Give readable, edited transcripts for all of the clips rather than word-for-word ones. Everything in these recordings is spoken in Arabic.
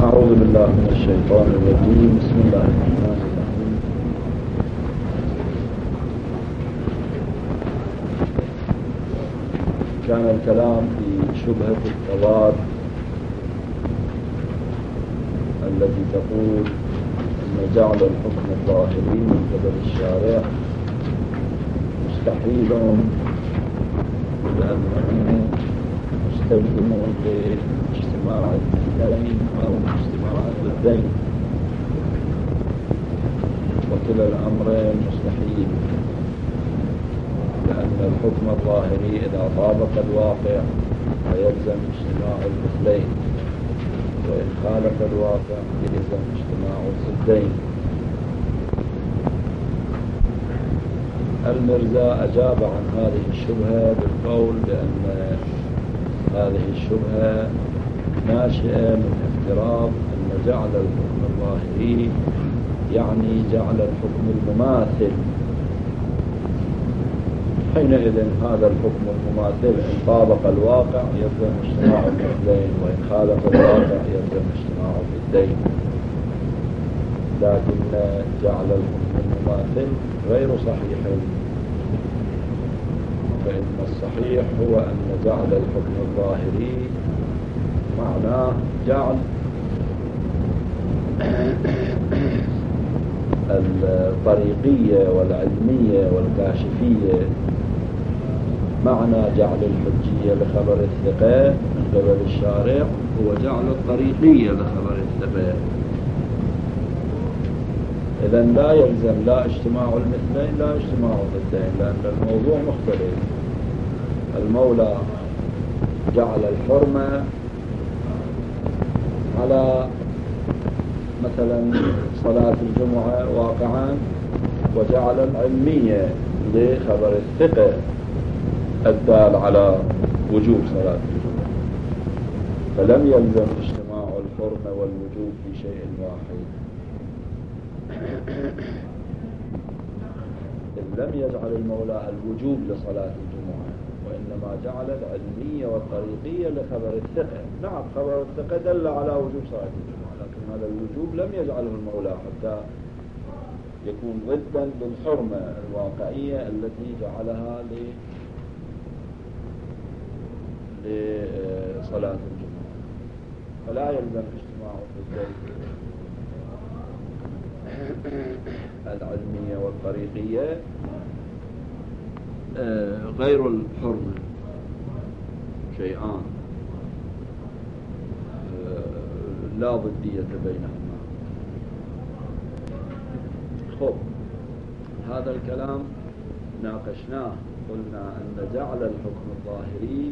أعوذ بالله من الشيطان الرجيم. بسم الله الرحمن الرحيم. كان الكلام في شبهة التضاد التي تقول أن جعل الحكم الظاهري من قبل الشارع مستحيل لأنه مستلزم لاجتماع الدين أو اجتماع الضدين، وكلا الأمرين مستحيل، لأن الحكم الظاهري إذا طابق الواقع فيلزم اجتماع المثلين، وإن خالف الواقع يلزم اجتماع الضدين. المرزا أجاب عن هذه الشبهة بالقول بأن هذه الشبهة ناشئة من افتراض أن جعل الحكم الظاهري يعني جعل الحكم المماثل. حينئذ هذا الحكم المماثل إن طابق الواقع يلزم اجتماع الضدين، وإن خالف الواقع يلزم اجتماع الضدين. لكن جعل الحكم المماثل غير صحيح، فإن الصحيح هو أن جعل الحكم الظاهري معناه جعل الطريقية والعلمية والكاشفية، معنى جعل الحجية لخبر الثقة من قبل الشارع هو جعل الطريقية لخبر الثقة. إذن لا يلزم لا اجتماع المثلين لا اجتماع الضدين، لأن الموضوع مختلف. المولى جعل الحرمة على مثلا صلاة الجمعة واقعا، وجعل العلمية لخبر الثقة الدال على وجوب صلاة الجمعة، فلم يلزم اجتماع الحرمة والوجوب في شيء واحد. إذ لم يجعل المولى الوجوب لصلاة الجمعة، وإنما جعل العلمية والطريقية لخبر الثقة. نعم، خبر الثقة دل على وجوب صلاة الجمعة، لكن هذا الوجوب لم يجعله المولى حتى يكون ضدا للحرمة الواقعية التي جعلها لصلاة الجمعة، فلا يلزم اجتماع الضدين العلمية والطريقية غير الحرمة، شيئان لا ضدية بينهما. خب، هذا الكلام ناقشناه، قلنا أن جعل الحكم الظاهري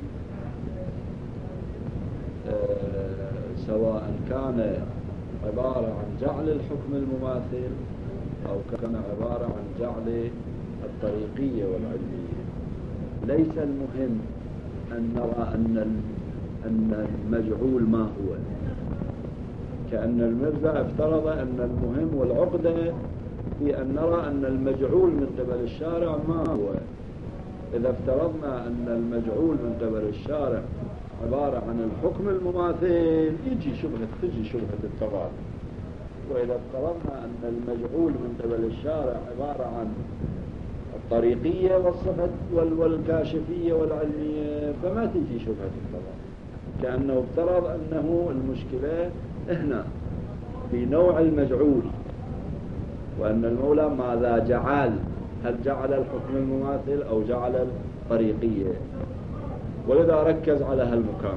سواء كان عبارة عن جعل الحكم المماثل أو كان عبارة عن جعل الطريقية والعلمية، ليس المهم أن نرى أن المجعول ما هو. كأن المرزا افترض أن المهم والعقدة في أن نرى أن المجعول من قبل الشارع ما هو. إذا افترضنا أن المجعول من قبل الشارع عبارة عن الحكم المماثل تجي شبهة التضاد. وإذا افترضنا أن المجعول من قبل الشارع عبارة عن الطريقية والصفة والكاشفية والعلمية فما تجي شبهة التضاد. كأنه افترض أنه المشكلة هنا في نوع المجعول، وأن المولى ماذا جعل، هل جعل الحكم المماثل أو جعل الطريقية، ولذا ركز على هالمكان.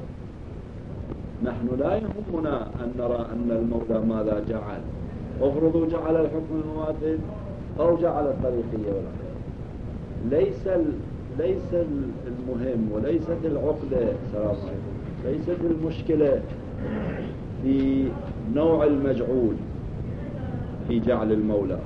نحن لا يهمنا أن نرى أن المولى ماذا جعل، افرضوا جعل الحكم المماثل أو جعل الطريقية والعلمية. ليس المهم وليست العقدة، ليست المشكلة في نوع المجعول في جعل المولى،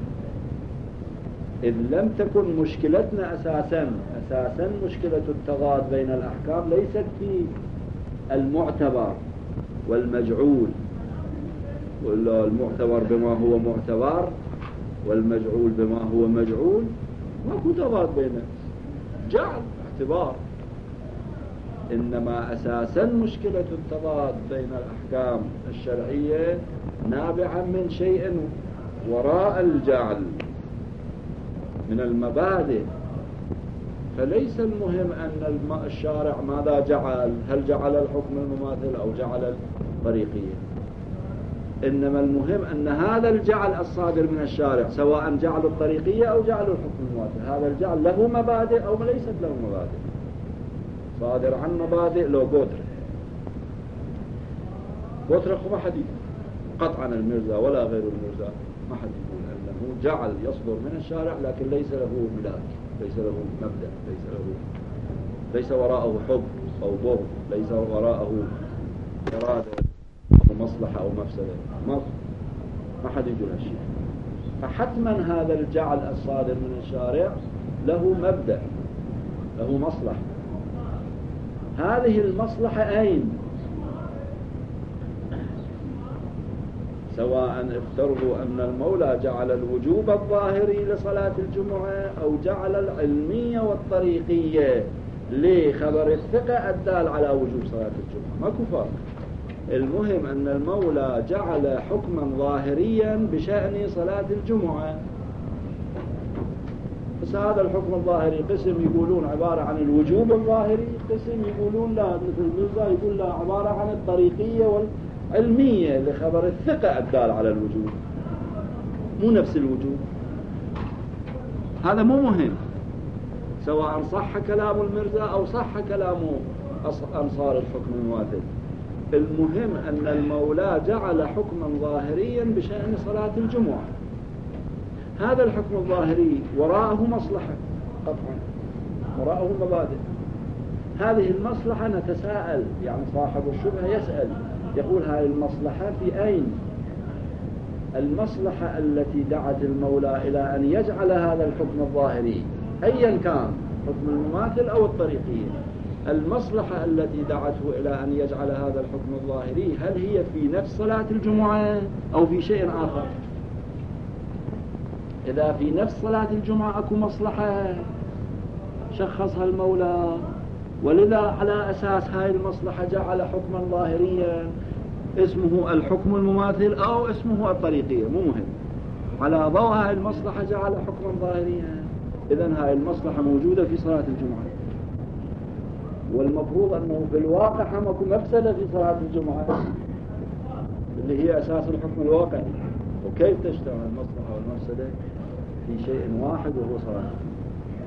إذ لم تكن مشكلتنا أساسا مشكلة التضاد بين الأحكام ليست في المعتبر والمجعول، ولا المعتبر بما هو معتبر والمجعول بما هو مجعول، ماكو تضاد بينه، جعل اعتبار. إنما أساسا مشكلة التضاد بين الأحكام الشرعية نابعة من شيء وراء الجعل من المبادئ. فليس المهم أن الشارع ماذا جعل، هل جعل الحكم المماثل أو جعل الطريقية، إنما المهم أن هذا الجعل الصادر من الشارع سواء جعل الطريقية أو جعل الحكم المماثل، هذا الجعل له مبادئ أو ليست له مبادئ، صادر عن مبادئ لو بوترخ ما حد قطعا المرزا ولا غير المرزا ما حد يقول أنه جعل يصدر من الشارع لكن ليس له ملاك، ليس له مبدأ، ليس وراءه حب أو بغض، ليس وراءه إرادة أو مصلحة أو مفسدة، ما حد يقول هالشيء. فحتما هذا الجعل الصادر من الشارع له مبدأ، له مصلحة. هذه المصلحة أين؟ سواء افترضوا أن المولى جعل الوجوب الظاهري لصلاة الجمعة أو جعل العلمية والطريقية لخبر الثقة الدال على وجوب صلاة الجمعة، ماكو فرق. المهم أن المولى جعل حكما ظاهريا بشأن صلاة الجمعة. بس هذا الحكم الظاهري قسم يقولون عبارة عن الوجوب الظاهري، قسم يقولون لا، مثل المرزا يقول لا، عبارة عن الطريقية والعلمية لخبر الثقة الدال على الوجوب، مو نفس الوجوب. هذا مو مهم سواء صح كلام المرزا أو صح كلام أنصار الحكم المماثل. المهم أن المولى جعل حكما ظاهريا بشأن صلاة الجمعة. هذا الحكم الظاهري وراءه مصلحة قطعا، وراءه مبادئ. هذه المصلحة نتساءل، يعني صاحب الشبهة يسأل يقول هذه المصلحة في أين؟ المصلحة التي دعت المولى إلى أن يجعل هذا الحكم الظاهري أيا كان حكم المماثل أو الطريقية، المصلحة التي دعته إلى أن يجعل هذا الحكم الظاهري هل هي في نفس صلاة الجمعة أو في شيء آخر؟ إذا في نفس صلاة الجمعة أكو مصلحة شخصها المولى، ولذا على أساس هاي المصلحة جعل حكما ظاهريا اسمه الحكم المماثل أو اسمه الطريقية، مو مهم. على ضوء هاي المصلحة جعل حكما ظاهريا. إذن هاي المصلحة موجودة في صلاة الجمعة، والمفروض أنه في الواقع همكم مفسدة في صلاة الجمعة اللي هي أساس الحكم الواقعي. وكيف تجتمع المصلحة والمفسدة في شيء واحد وهو صلاة الجمعة؟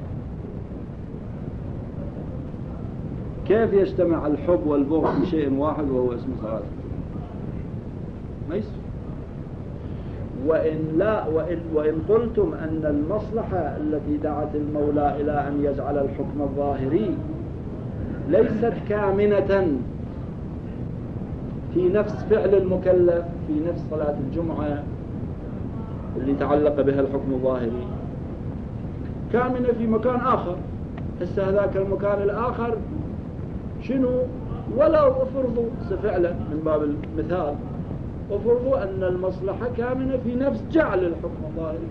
كيف يجتمع الحب والبغض في شيء واحد وهو اسمه صلاة الجمعة؟ ما يصير. وإن قلتم أن المصلحة التي دعت المولى إلى أن يجعل الحكم الظاهري ليست كامنة في نفس فعل المكلف في نفس صلاة الجمعة اللي تعلق بها الحكم الظاهري، كامنة في مكان آخر. هسه هذاك المكان الآخر شنو؟ ولو افرضوا فعلا من باب المثال افرضوا أن المصلحة كامنة في نفس جعل الحكم الظاهري،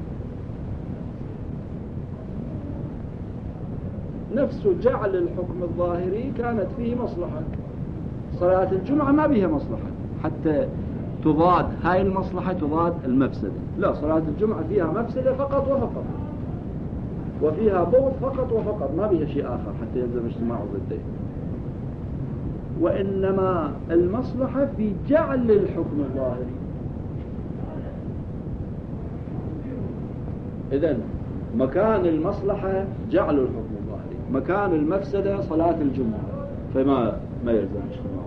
نفس جعل الحكم الظاهري كانت فيه مصلحة. صلاة الجمعة ما بها مصلحة حتى تضاد هاي المصلحة تضاد المفسدة، لا، صلاة الجمعة فيها مفسدة فقط وفقط، وفيها بغض فقط وفقط، ما بها شيء آخر حتى يلزم اجتماع ضدين. وإنما المصلحة في جعل الحكم الظاهري. إذن مكان المصلحة جعل الحكم الظاهري، مكان المفسدة صلاة الجمعة، فما يلزم اجتماع.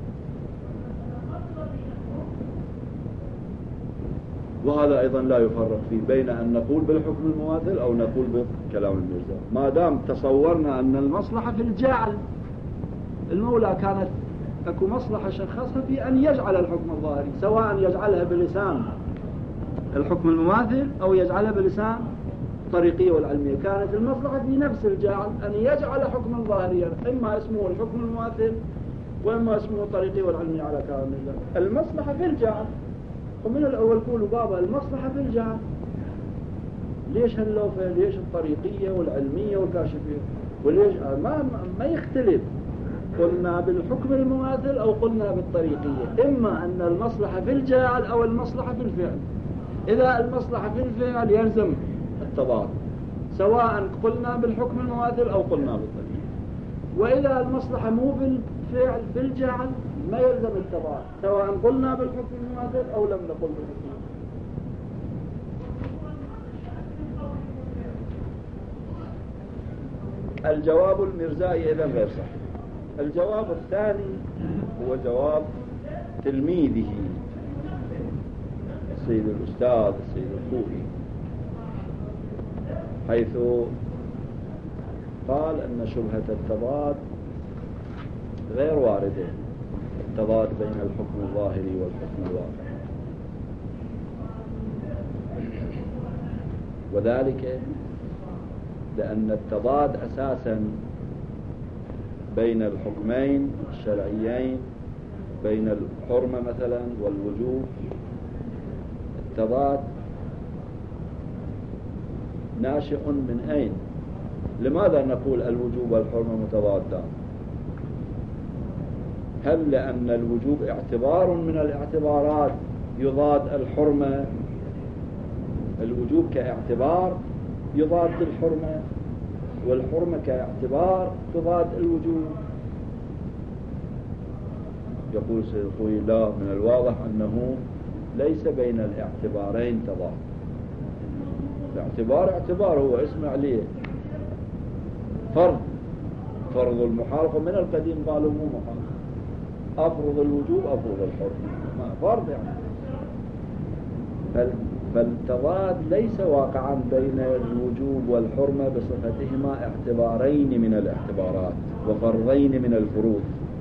وهذا أيضا لا يفرق فيه بين أن نقول بالحكم المماثل أو نقول بكلام المرزا، ما دام تصورنا أن المصلحة في الجعل. المولى كانت أكو مصلحة شخصها في أن يجعل الحكم الظاهري، سواء يجعلها بلسان الحكم المماثل أو يجعلها بلسان الطريقية والعلمية. كانت المصلحة في نفس الجعل أن يجعل حكما ظاهريا، إما اسمه الحكم المماثل وإما اسمه الطريقية والعلمية على كلام الله. المصلحة في الجعل، ومن الأول قولوا بابا المصلحة في الجعل. ليش هاللوفة؟ ليش الطريقية والعلمية والكاشفية؟ وليش ما يختلف قلنا بالحكم المماثل أو قلنا بالطريقية، إما أن المصلحة في الجاعل أو المصلحة في الفعل. إذا المصلحة في الفعل يلزم التضاد سواء قلنا بالحكم المماثل أو قلنا بالطريقية، وإذا المصلحة مو بالفعل في الجاعل ما يلزم التضاد سواء قلنا بالحكم المماثل أو لم نقل بالحكم المماثل. الجواب المرزائي إذن غير صحيح. الجواب الثاني هو جواب تلميذه السيد الأستاذ السيد الخوئي، حيث قال أن شبهة التضاد غير واردة، التضاد بين الحكم الظاهري والحكم الواقعي، وذلك لأن التضاد أساسا بين الحكمين الشرعيين، بين الحرمة مثلا والوجوب، التضاد ناشئ من أين؟ لماذا نقول الوجوب والحرمة متضادان؟ هل لأن الوجوب اعتبار من الاعتبارات يضاد الحرمة؟ الوجوب كاعتبار يضاد الحرمة، والحرمة كاعتبار تضاد الوجوب. يقول سيد الخوئي لا، من الواضح أنه ليس بين الاعتبارين تضاد. الاعتبار اعتبار هو اسم عليه فرض المحال، ومن القديم قالوا مو محال، أفرض الوجوب أفرض الحرمة، فرض يعني. فالتضاد ليس واقعا بين الوجوب والحرمة بصفتهما اعتبارين من الاعتبارات وفرضين من الفروض.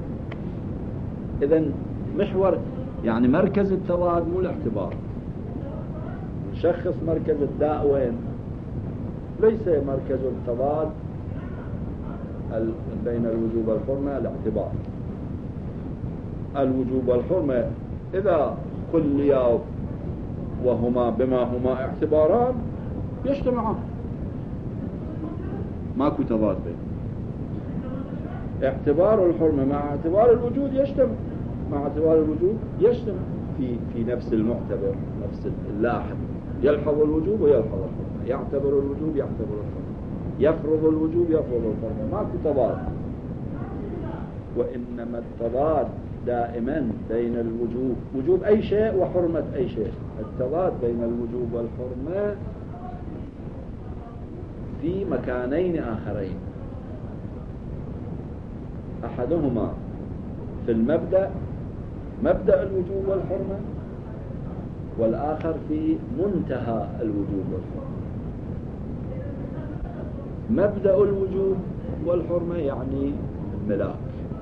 إذن محور يعني مركز التضاد مو الاعتبار. نشخص مركز الداء وين؟ ليس مركز التضاد بين الوجوب والحرمة الاعتبار. الوجوب والحرمة إذا كليا وهما بما هما اعتباران يجتمعان، ماكو تضاد بين اعتبار الحرمة مع اعتبار الوجود يجتمع، مع اعتبار الوجود يجتمع في نفس المعتبر، نفس اللاحظ، يلحظ الوجوب ويلحظ الحرمة، يعتبر الوجوب يعتبر الحرمة، يفرض الوجوب يفرض الحرمة، ماكو تضاد. وإنما التضاد دائما بين الوجوب، وجوب أي شيء وحرمة أي شيء. التضاد بين الوجوب والحرمة في مكانين آخرين، أحدهما في المبدأ، مبدأ الوجوب والحرمة، والآخر في منتهى الوجوب والحرمة. مبدأ الوجوب والحرمة يعني الملاك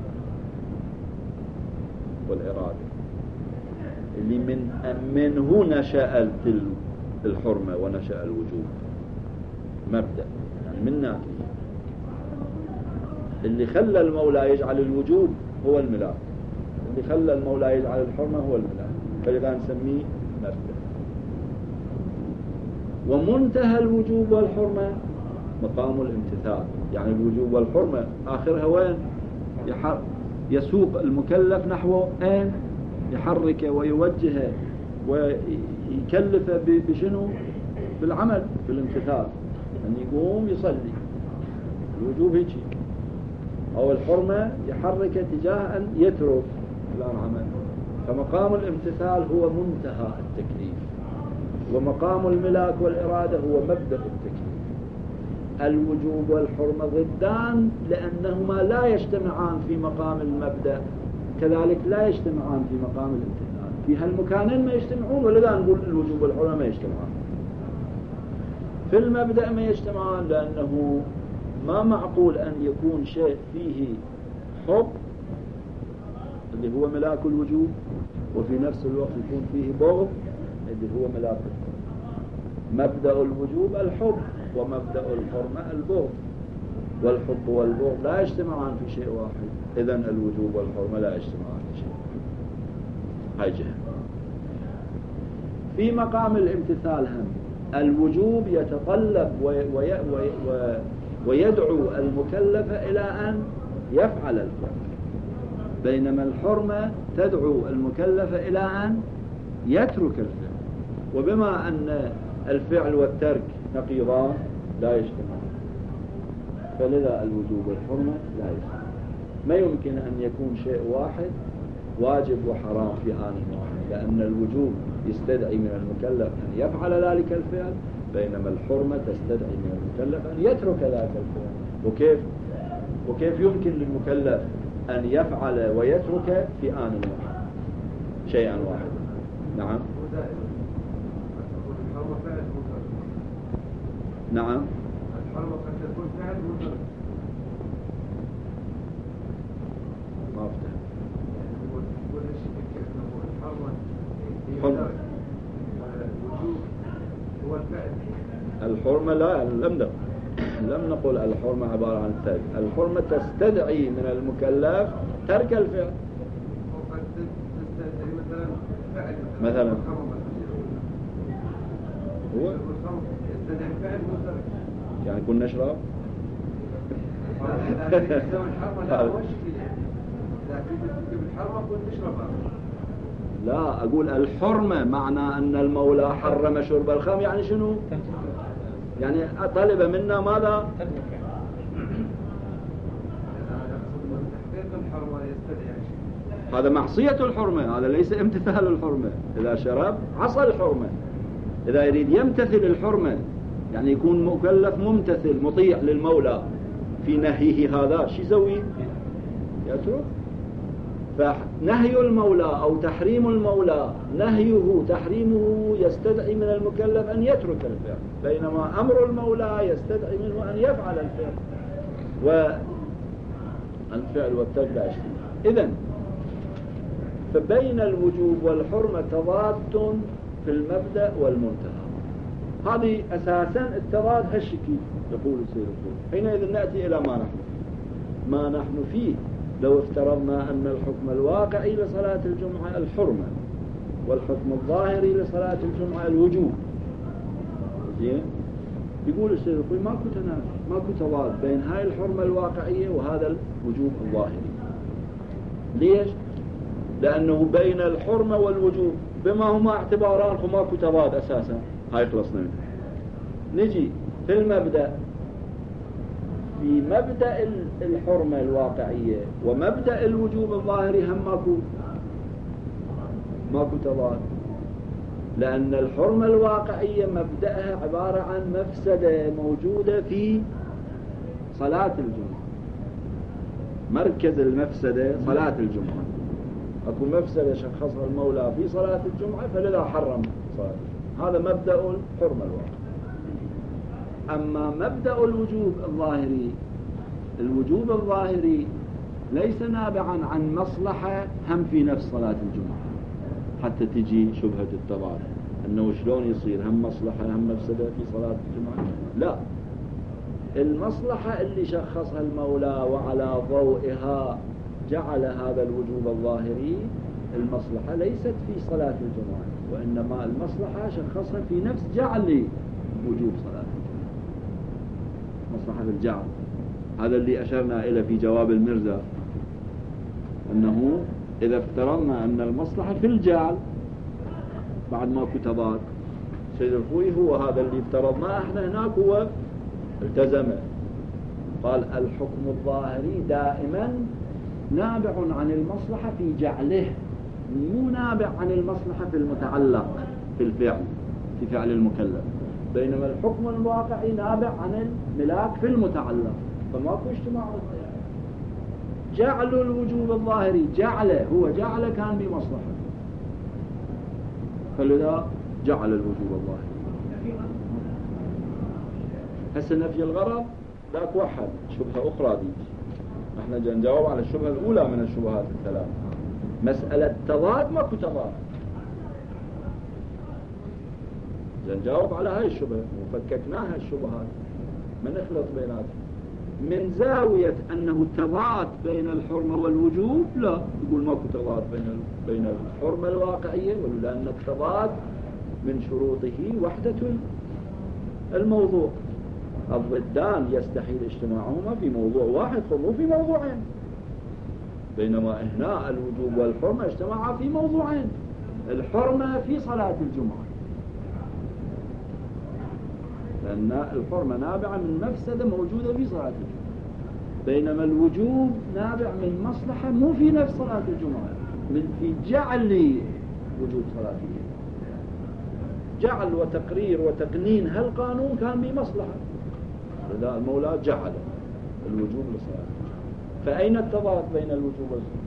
والإرادة، اللي منه نشأ الحرمة ونشأ الوجوب. مبدأ يعني من ناكي، اللي خلى المولى يجعل الوجوب هو الملاك، اللي خلى المولى يجعل الحرمة هو الملاك، فلذا نسميه مبدأ. ومنتهى الوجوب والحرمة مقام الامتثال، يعني الوجوب والحرمة آخرها وين؟ يسوق المكلف نحو أين؟ يحركه ويوجهه ويكلفه بشنو؟ بالعمل، بالامتثال، أن يقوم يصلي. الوجوب هيك، أو الحرمة يحركه تجاه أن يترك العمل. فمقام الامتثال هو منتهى التكليف، ومقام الملاك والإرادة هو مبدأ التكليف. الوجوب والحرمة ضدان لأنهما لا يجتمعان في مقام المبدأ، كذلك لا يجتمعان في مقام الامتثال. في هالمكانين ما يجتمعون، ولذا نقول الوجوب والحرمة ما يجتمعان. في المبدأ ما يجتمعان لأنه ما معقول أن يكون شيء فيه حب اللي هو ملاك الوجوب، وفي نفس الوقت يكون فيه بغض اللي هو ملاك الحرمة. مبدأ الوجوب الحب، ومبدأ الحرمة البغض، والحب والبغض لا يجتمعان في شيء واحد. إذن الوجوب والحرمة لا يجتمعان في شيء واحد. هاي جهة. في مقام الامتثال هم الوجوب يتطلب ويدعو المكلف إلى أن يفعل الفعل، بينما الحرمة تدعو المكلف إلى أن يترك الفعل، وبما أن الفعل والترك نقيضان لا يجتمعان، فلذا الوجوب والحرمة لا يجتمعان. ما يمكن أن يكون شيء واحد واجب وحرام في آن واحد، لأن الوجوب يستدعي من المكلف أن يفعل ذلك الفعل، بينما الحرمة تستدعي من المكلف أن يترك ذلك الفعل. وكيف يمكن للمكلف أن يفعل ويترك في آن واحد شيئا واحدا؟ نعم. نعم. الحرمة قد تكون فعل مطلق. ما أفتهم. الحرمة الوجوب هو الفعل. الحرمة لا، لم نقل الحرمة عبارة عن الترك. الحرمة تستدعي من المكلف ترك الفعل. وقد تستدعي مثلا فعل مثلا هو يستدعي فعل مطلق. يعني كنا نشرب الحرمة لا هو شكل، لكن بالحرمة كنت تشربها. لا، أقول الحرمة معنى أن المولى حرم شرب الخمر، يعني شنو؟ يعني طلب منا ماذا؟ هذا معصية الحرمة، هذا ليس امتثال الحرمة. إذا شرب عصى الحرمة. إذا يريد يمتثل الحرمة يعني يكون مكلف ممتثل مطيع للمولى في نهيه، هذا شو يسوي؟ يترك. فنهي المولى أو تحريم المولى، نهيه تحريمه يستدعي من المكلف أن يترك الفعل، بينما أمر المولى يستدعي منه أن يفعل الفعل. والفعل والترك لا يشترك. إذن فبين الوجوب والحرمة تضاد في المبدأ والمنتهى. هذه أساسا التضاد هالشكل يقول السيد الخوي. حينئذ نأتي إلى ما نحن فيه. لو افترضنا أن الحكم الواقعي لصلاة الجمعة الحرمة، والحكم الظاهري لصلاة الجمعة الوجوب، زين؟ يقول السيد الخوي ماكو تنافي، ماكو تضاد بين هاي الحرمة الواقعية وهذا الوجوب الظاهري. ليش؟ لأنه بين الحرمة والوجوب بما هما اعتباران فماكو تضاد أساسا. هاي خلصنا منه. نجي في المبدأ، في مبدأ الحرمة الواقعية ومبدأ الوجوب الظاهري هم ماكو تضاد، لأن الحرمة الواقعية مبدأها عبارة عن مفسدة موجودة في صلاة الجمعة. مركز المفسدة صلاة الجمعة، أكو مفسدة شخصها المولى في صلاة الجمعة فلذا حرم صلاة الجمعة. هذا مبدأ الحرمة الواقعية. أما مبدأ الوجوب الظاهري، الوجوب الظاهري ليس نابعا عن مصلحة هم في نفس صلاة الجمعة حتى تجي شبهة التضاد أنه شلون يصير هم مصلحة هم مفسدة في صلاة الجمعة. لا، المصلحة اللي شخصها المولى وعلى ضوئها جعل هذا الوجوب الظاهري، المصلحة ليست في صلاة الجمعة، وإنما المصلحة شخصها في نفس جعل وجوب صلاة الجمعة، مصلحة الجعل. هذا اللي أشرنا إلى في جواب المرزا، أنه إذا افترضنا أن المصلحة في الجعل بعد ما كتبات سيد الخوي هو هذا اللي افترضناه احنا هناك، هو التزم قال الحكم الظاهري دائما نابع عن المصلحة في جعله، مو نابع عن المصلحة في المتعلق في الفعل، في فعل المكلف، بينما الحكم الواقعي نابع عن الملاك في المتعلق، فماكو اجتماع. جعل الوجوب الظاهري جعله، هو جعله كان بمصلحة، فلذا جعل الوجوب الظاهري. هسه نفي الغرض ذاك وحد شبهة أخرى دي، احنا نجاوب على الشبهة الأولى من الشبهات الثلاث. مسألة تضاد ماكو تضاد، نجاوب على هاي الشبهة وفككناها الشبهات ما نخلط بيناتهم. من زاوية أنه تضاد بين الحرمة والوجوب، لا، يقول ماكو تضاد بين الحرمة الواقعية، لأن التضاد من شروطه وحدة الموضوع. الضدان يستحيل اجتماعهما في موضوع واحد، مو في موضوعين. بينما هنا الوجوب والحرمة اجتمعا في موضوعين. الحرمة في صلاة الجمعة، لأن الحرمة نابعة من مفسدة موجودة في صلاة الجمعة، بينما الوجوب نابع من مصلحة مو في نفس صلاة الجمعة، من في جعل وجوب صلاة الجمعة. جعل وتقرير وتقنين هالقانون كان بمصلحة، لذا المولى جعل الوجوب لصلاة الجمعة. فأين التضاد بين الوجوب والسنة؟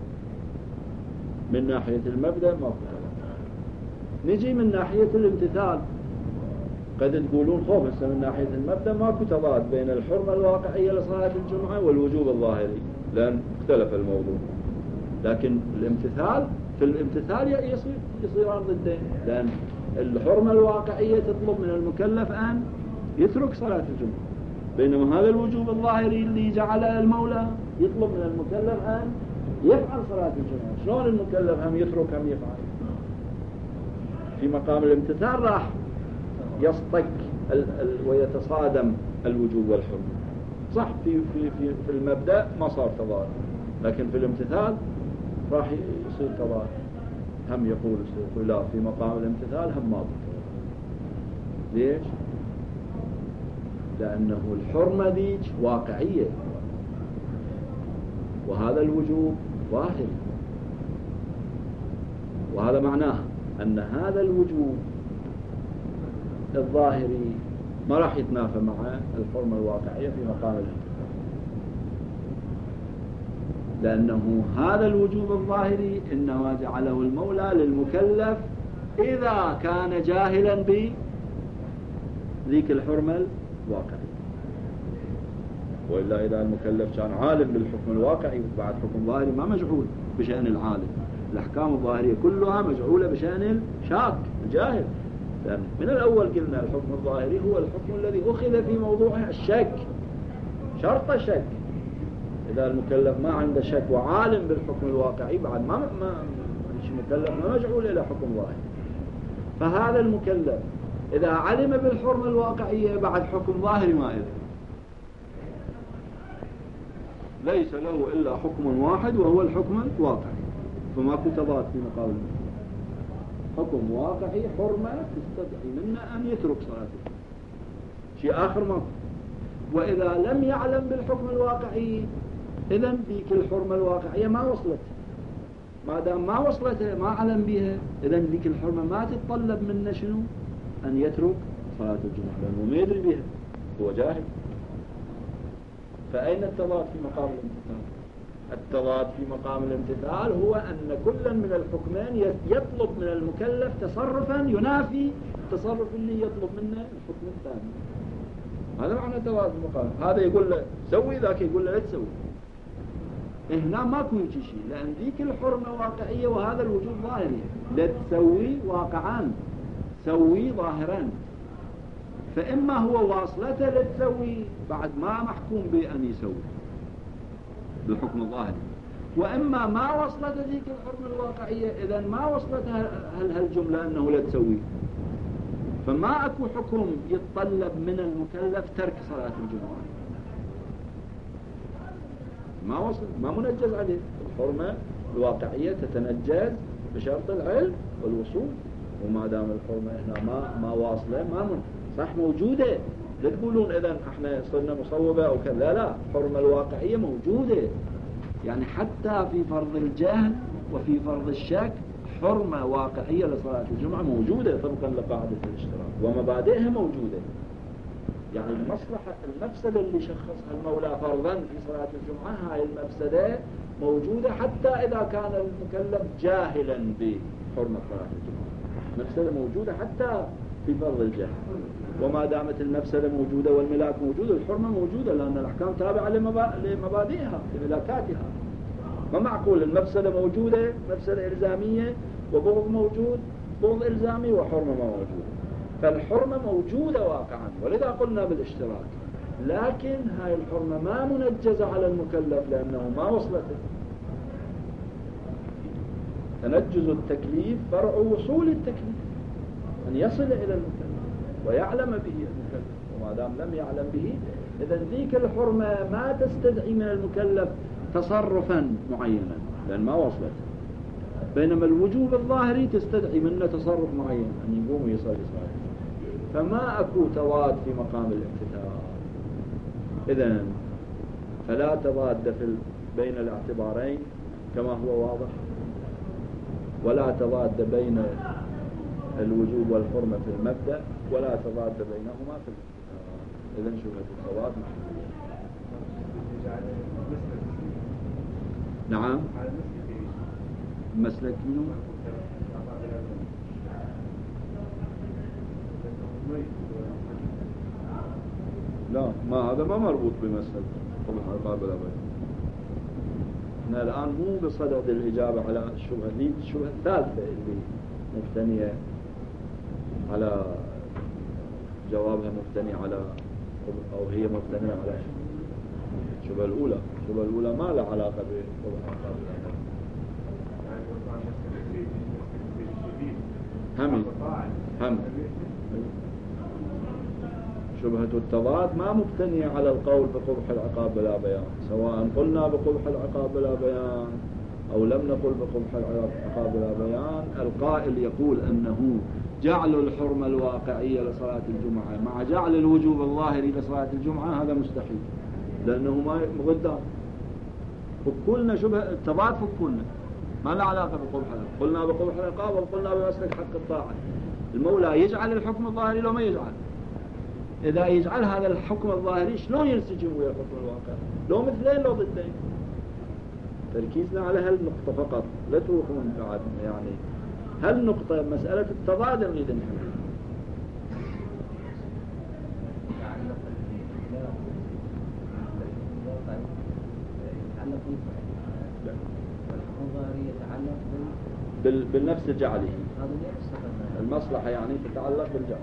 من ناحية المبدأ ما في تضاد. نجي من ناحية الامتثال، قد تقولون خوف هسه من ناحية المبدأ ماكو تضاد بين الحرمة الواقعية لصلاة الجمعة والوجوب الظاهري، لأن اختلف الموضوع. لكن الامتثال، في الامتثال يصيران ضدين، لأن الحرمة الواقعية تطلب من المكلف أن يترك صلاة الجمعة، بينما هذا الوجوب الظاهري اللي جعله المولى يطلب من المكلف أن يفعل صلاة الجمعة. شلون المكلف هم يترك هم يفعل؟ في مقام الامتثال راح يصطك ويتصادم الوجوب والحرمة. صح في المبدأ ما صار تضاد، لكن في الامتثال راح يصير تضاد. هم يقول لا، في مقام الامتثال هم ما تضاد. ليش؟ لأنه الحرمة ديك واقعية، وهذا الوجوب ظاهري، وهذا معناه أن هذا الوجوب الظاهري ما راح يتنافى مع الحرمة الواقعية في مقام الامتثال، لأنه هذا الوجوب الظاهري إنما جعله المولى للمكلف إذا كان جاهلا بذيك الحرمة الواقعية. وإلا إذا المكلف كان عالم بالحكم الواقعي بعد حكم ظاهري ما مجعول بشأن العالم. الأحكام الظاهرية كلها مجعولة بشأن الشاك الجاهل، لأن من الأول قلنا الحكم الظاهري هو الحكم الذي أخذ في موضوعه الشك، شرط الشك. إذا المكلف ما عنده شك وعالم بالحكم الواقعي بعد ما المكلف ما مجعول إلى حكم ظاهري. فهذا المكلف إذا علم بالحرمة الواقعية بعد حكم ظاهري ما إذا ليس له إلا حكم واحد وهو الحكم الواقعي، فماكو تضاد في مقابل حكم واقعي حرمة تستدعي منه أن يترك صلاته، شيء آخر ما. وإذا لم يعلم بالحكم الواقعي إذن ذيك الحرمة الواقعية ما وصلت، ما دام ما وصلتها ما علم بها، إذن ذيك الحرمة ما تتطلب منه شنو؟ أن يترك صلاة الجمعة، لأنه ما يدري بها، هو جاهل. فأين التضاد في مقام الامتثال؟ التضاد في مقام الامتثال هو أن كل من الحكمين يطلب من المكلف تصرفا ينافي التصرف اللي يطلب منه الحكم الثاني. هذا معنى التضاد في المقام. هذا يقول له سوي، ذاك يقول له لا تسوي. هنا ماكو يجي شيء، لأن ذيك الحرمة واقعية وهذا الوجود ظاهري. لا تسوي واقعان، سوي ظاهرا. فإما هو واصلته لا تسوي بعد ما محكوم بأن يسوي بالحكم الظاهري، وإما ما وصلت ذيك الحرمة الواقعية، إذن ما وصلت هالجملة أنه لا تسوي، فما أكو حكم يتطلب من المكلف ترك صلاة الجمعة. ما وصل، ما منجز عليه. الحرمة الواقعية تتنجز بشرط العلم والوصول، وما دام الحرمة هنا ما واصلة ما صح موجودة. لا تقولون إذن احنا صرنا مصوبة أو كذا، لا لا، الحرمة الواقعية موجودة. يعني حتى في فرض الجهل وفي فرض الشك حرمة واقعية لصلاة الجمعة موجودة طبقا لقاعدة الاشتراك ومبادئها موجودة. يعني المصلحة المفسدة اللي شخصها المولى فرضا في صلاة الجمعة، هاي المفسدة موجودة حتى إذا كان المكلف جاهلا بحرمة صلاة الجمعة. مفسدة موجودة حتى في فرض الجهل، وما دامت المفسدة موجودة والملاك موجودة الحرمة موجودة، لأن الأحكام تابعة لمبادئها لملاكاتها. ما معقول المفسدة موجودة مفسدة إلزامية وبغض موجود بغض إلزامي وحرمة ما موجودة. فالحرمة موجودة واقعا، ولذا قلنا بالاشتراك. لكن هاي الحرمة ما منجزة على المكلف لأنه ما وصلته. تنجز التكليف فرع وصول التكليف، أن يصل إلى المكلف ويعلم به المكلف، وما دام لم يعلم به إذن ذيك الحرمة ما تستدعي من المكلف تصرفا معينا لأن ما وصلت، بينما الوجوب الظاهري تستدعي منه تصرف معين أن يقوم ويصلي صلاة، فما أكو تواد في مقام الاقتداء. إذن فلا تضاد بين الاعتبارين كما هو واضح، ولا تضاد بين الوجوب والحرمة في المبدأ، ولا تضاد بينهما في الاقتداء. إذن شبهة التضاد محمولة. نعم. مسلك منه؟ لا، ما هذا ما مربوط بمسلك قبح العقاب ولا بيان. احنا الآن مو بصدد الإجابة على الشبهة دي، الشبهة الثالثة اللي مبتنية على جوابها مبتني على، أو هي مبتنية على الشبهة الأولى. الشبهة الأولى ما لها علاقة بقبح العقاب ولا بيان. هم شبهة التضاد ما مبتنية على القول بقبح العقاب بلا بيان، سواء قلنا بقبح العقاب بلا بيان أو لم نقل بقبح العقاب بلا بيان. القائل يقول أنه جعل الحرمة الواقعية لصلاة الجمعة مع جعل الوجوب الظاهري لصلاة الجمعة هذا مستحيل، لأنه ما ضدان. فكلنا شبه التضاد، فكلنا ما له علاقة بقبح العقاب. قلنا بقبح العقاب وقلنا بمسلك حق الطاعة. المولى يجعل الحكم الظاهري لو ما يجعل. إذا يجعل هذا الحكم الظاهري شلون ينسجم ويا الحكم الواقعي؟ لو مثلين لو ضدين. تركيزنا على هالنقطة فقط، لا تروحون بعد يعني هالنقطة مسألة التضاد نريد نحلها. بالنفس جعله المصلحة يعني تتعلق بالجعل.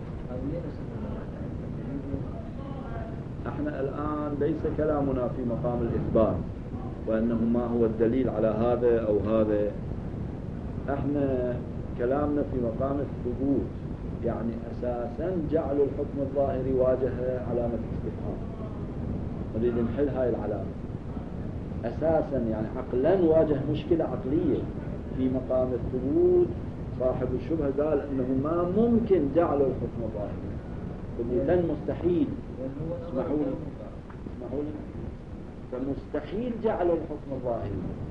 احنا الآن ليس كلامنا في مقام الإثبات وأنه ما هو الدليل على هذا أو هذا، احنا كلامنا في مقام الثبوت، يعني أساسا جعل الحكم الظاهري واجه علامة استفهام، نريد نحل هاي العلامة أساسا، يعني عقلا واجه مشكلة عقلية في مقام الثبوت. صاحب الشبهة قال أنه ما ممكن جعل الحكم الظاهري، ثبوتا مستحيل. اسمحوا لي، فمستحيل جعل الحكم الظاهري.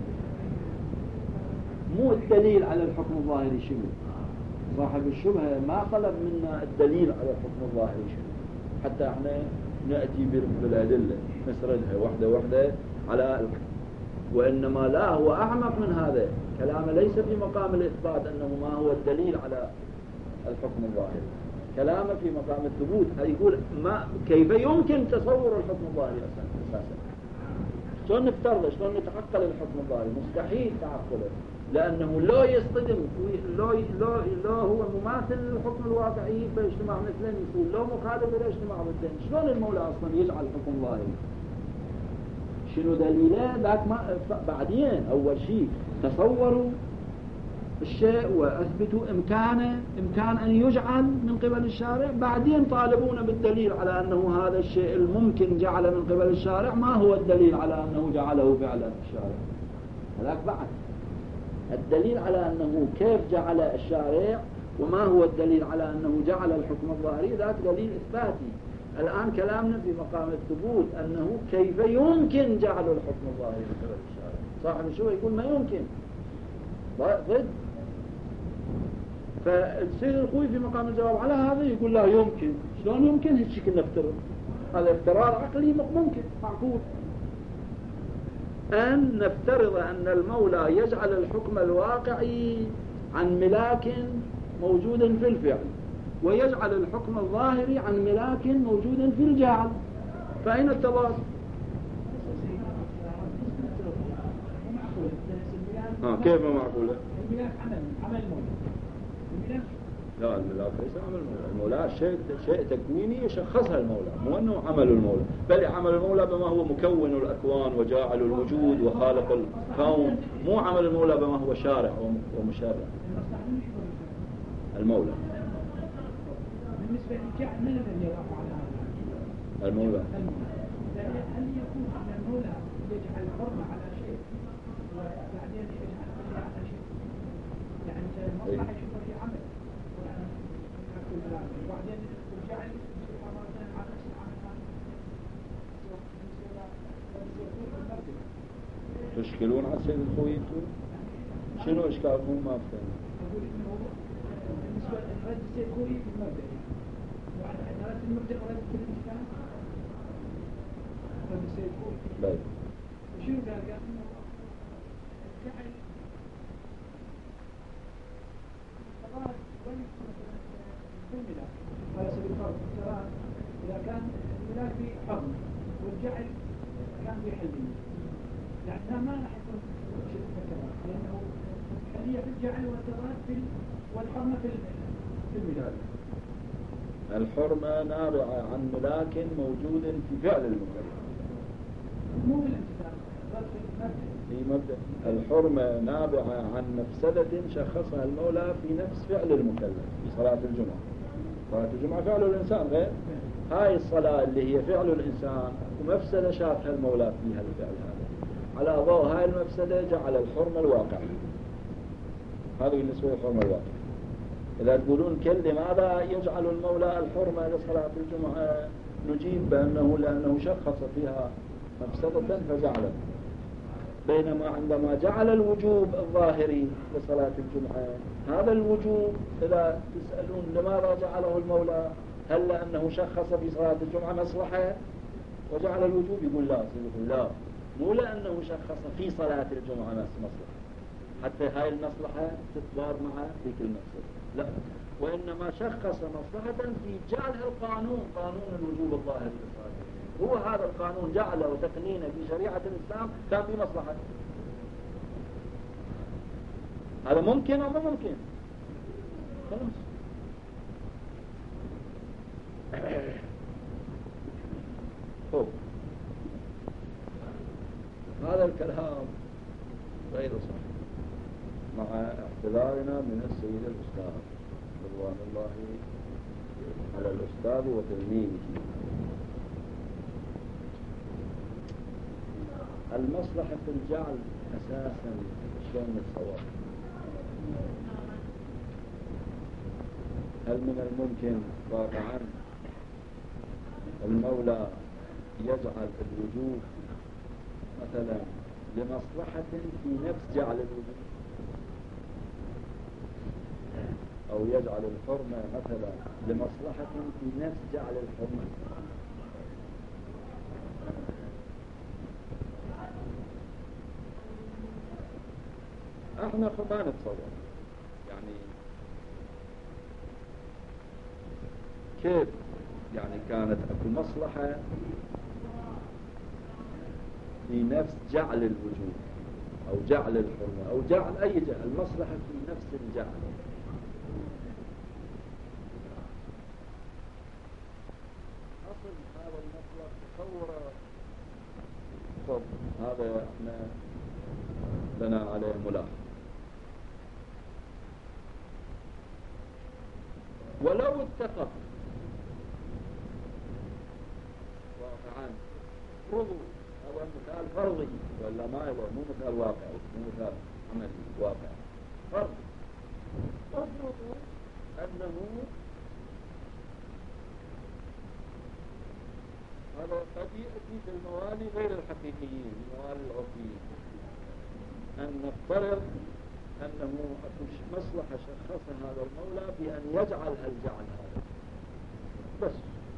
مو الدليل على الحكم الظاهري شنو؟ صاحب الشبهة ما طلب منا الدليل على الحكم الظاهري شنو، حتى احنا نأتي بالأدلة نسردها واحدة واحدة على وإنما لا، هو أعمق من هذا. كلامه ليس في مقام الإثبات أنه ما هو الدليل على الحكم الظاهري، كلامه في مقام الثبوت. يقول ما كيف يمكن تصور الحكم الظاهري أساسا؟ شلون نفترضه؟ شلون نتعقل الحكم الظاهري؟ مستحيل تعقله، لأنه لا يصطدم، لا هو مماثل للحكم الواقعي باجتماع مثلين، يقول لا مخالف للاجتماع مثلين. شلون المولى أصلا يجعل الحكم ظاهري؟ شنو دليله؟ ذاك ما بعدين. أول شيء تصوروا الشيء وأثبتوا إمكان أن يجعل من قبل الشارع، بعدين طالبون بالدليل على أنه هذا الشيء الممكن جعل من قبل الشارع. ما هو الدليل على أنه جعله فعلا الشارع؟ هذاك بعد. الدليل على أنه كيف جعل الشارع وما هو الدليل على أنه جعل الحكم الظاهري، ذاك دليل إثباتي. الآن كلامنا في مقام الثبوت أنه كيف يمكن جعل الحكم الظاهري من قبل الشارع. صاحب الشبهة يقول ما يمكن، ضد. فالسيد الخوي في مقام الجواب على هذا يقول لا يمكن. شلون يمكن؟ هالشكل نفترض، هذا افتراض عقلي ممكن معقول أن نفترض أن المولى يجعل الحكم الواقعي عن ملاك موجود في الفعل، ويجعل الحكم الظاهري عن ملاك موجود في الجعل. فأين التضاد؟ كيف ما معقولة؟ الملاك عمل المولى. لا، الملاك ليس عمل المولى، شيء تكويني يشخصها المولى، مو أنه عمل المولى، بل عمل المولى بما هو مكون الأكوان وجاعل الوجود وخالق الكون، مو عمل المولى بما هو شارع ومشرع. المولى بالنسبة للجعل من الذي يقع على هذا؟ المولى. هل يكون أن المولى يجعل حرمة على شيء وبعدين يجعل حرمة على شيء، يعني المصلحة يشوفها في عمل وبعدين يجعل مرتين على نفس العمل هذا. تشكلون على السيد الخوي انتم؟ شنو اشكالكم؟ ما فهمت. أقول إنه بالنسبة لرد السيد الخوي في المبدأ، وعلى رد المبدأ ورد كل الإشكال رد السيد الخوي. طيب. وشنو قال؟ قال إنه جعل القرار وين مثلا في الملاك على سبيل الفرض، القرار إذا كان الملاك في حرم والجعل كان في حلية، لأنها ما راح يكون شيء مكتبه، لأنه الحلية في الجعل والتضاد والحرمة في الملاك. الحرمة نابعة عن ملاك موجود في فعل المكلف. مو في الامتثال، بل في المبدأ. في مبدأ الحرمة نابعة عن مفسدة شخصها المولى في نفس فعل المكلف في صلاة الجمعة. صلاة الجمعة فعل الإنسان غير هاي الصلاة اللي هي فعل الإنسان ومفسدة شافها المولى فيها الفعل هذا، على ضوء هاي المفسدة جعل الحرمة الواقعية. هذا بالنسبة للحرمة الواقعية. إذا تقولون لماذا يجعل المولى الحرمة لصلاة الجمعة، نجيب بأنه لأنه شخص فيها مفسدة فجعله، بينما عندما جعل الوجوب الظاهري لصلاة الجمعة، هذا الوجوب إذا تسألون لماذا جعله المولى، هل لأنه شخص في صلاة الجمعة مصلحة وجعل الوجوب؟ يقول لا، يقول لا، مو لأنه شخص في صلاة الجمعة مصلحة حتى هاي المصلحة تتضاد مع ذيك المفسدة، لا، وإنما شخص مصلحة في جعل القانون، قانون الوجوب الظاهري لصلاة الجمعة، هو هذا القانون جعله وتقنينه في شريعة الإسلام كان في مصلحة. هذا ممكن أو مو ممكن؟ خلاص. طب هذا الكلام غير صحيح مع اعتذارنا من السيد الأستاذ رضوان الله على الأستاذ وتلميذه. المصلحة في الجعل أساسا شلون نتصور؟ هل من الممكن واقعا المولى يجعل الوجوب مثلا لمصلحة في نفس جعل الوجوب، أو يجعل الحرمة مثلا لمصلحة في نفس جعل الحرمة؟ احنا ما نتصور يعني كيف يعني كانت اكو مصلحة في نفس جعل الوجوب او جعل الحرمة او جعل اي جعل، المصلحة في نفس الجعل. اصل هذا المطلق تصوره طب هذا احنا لنا عليه ملاحظة. ولو اتفق واقعا فرضوا، هذا مثال فرضي ولا ما هو مو مثال واقعي، مو مثال عملي واقعي، فرض. افرضوا انه هذا قد يأتي في الموالي غير الحقيقيين، الموالي العرفيين، أن نفترض أنه مصلحة شخصها هذا المولى بأن يجعل الجعل هذا بس،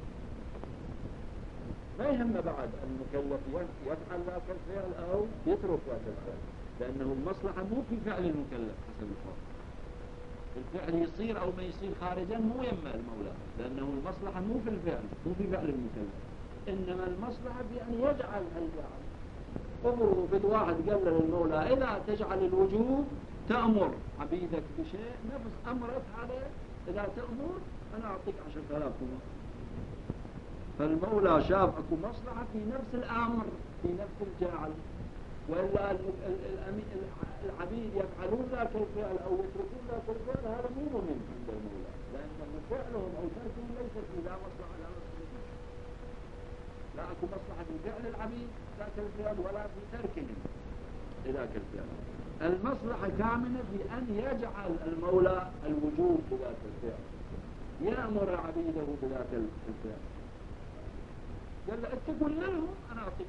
ما يهم بعد المكلف يفعل ذاك الفعل أو يترك ذاك الفعل، لأنه المصلحة مو في فعل المكلف حسب الفرض، الفعل يصير أو ما يصير خارجا مو يم المولى، لأنه المصلحة مو في الفعل، مو في فعل المكلف، إنما المصلحة بأن يجعل الجعل. أمر بد واحد قال للمولى إذا تجعل الوجوب تأمر عبيدك بشيء نفس أمرك على إذا تأمر أنا أعطيك 10,000 دينار. فالمولى شاف أكو مصلحة في نفس الأمر في نفس الجعل، وإلا العبيد يفعلون ذاك الفعل أو يتركون ذاك الفعل، هذا مو مهم عند المولى، لأن فعلهم أو تركهم ليس في لا مصلحة لا مصلحة. لا أكو مصلحة في فعل العبيد ذاك الفعل ولا في تركهم لذاك الفعل. المصلحة كامنة في أن يجعل المولى الوجوب بذاك الفعل، يأمر عبيده بذاك الفعل. قال له اتقول لهم أنا أعطيك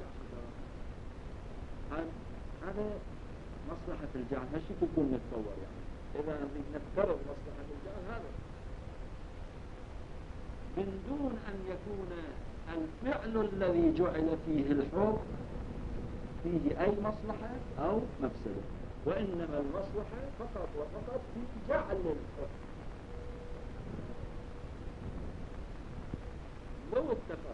10 درهم. هذا مصلحة الجعل. هالشي تقول نتصور يعني إذا نريد نفترض مصلحة الجعل هذا من دون أن يكون الفعل الذي جعل فيه الحكم فيه أي مصلحة أو مفسدة، وإنما المصلحة فقط وفقط في جعل الحكم. لو اتفق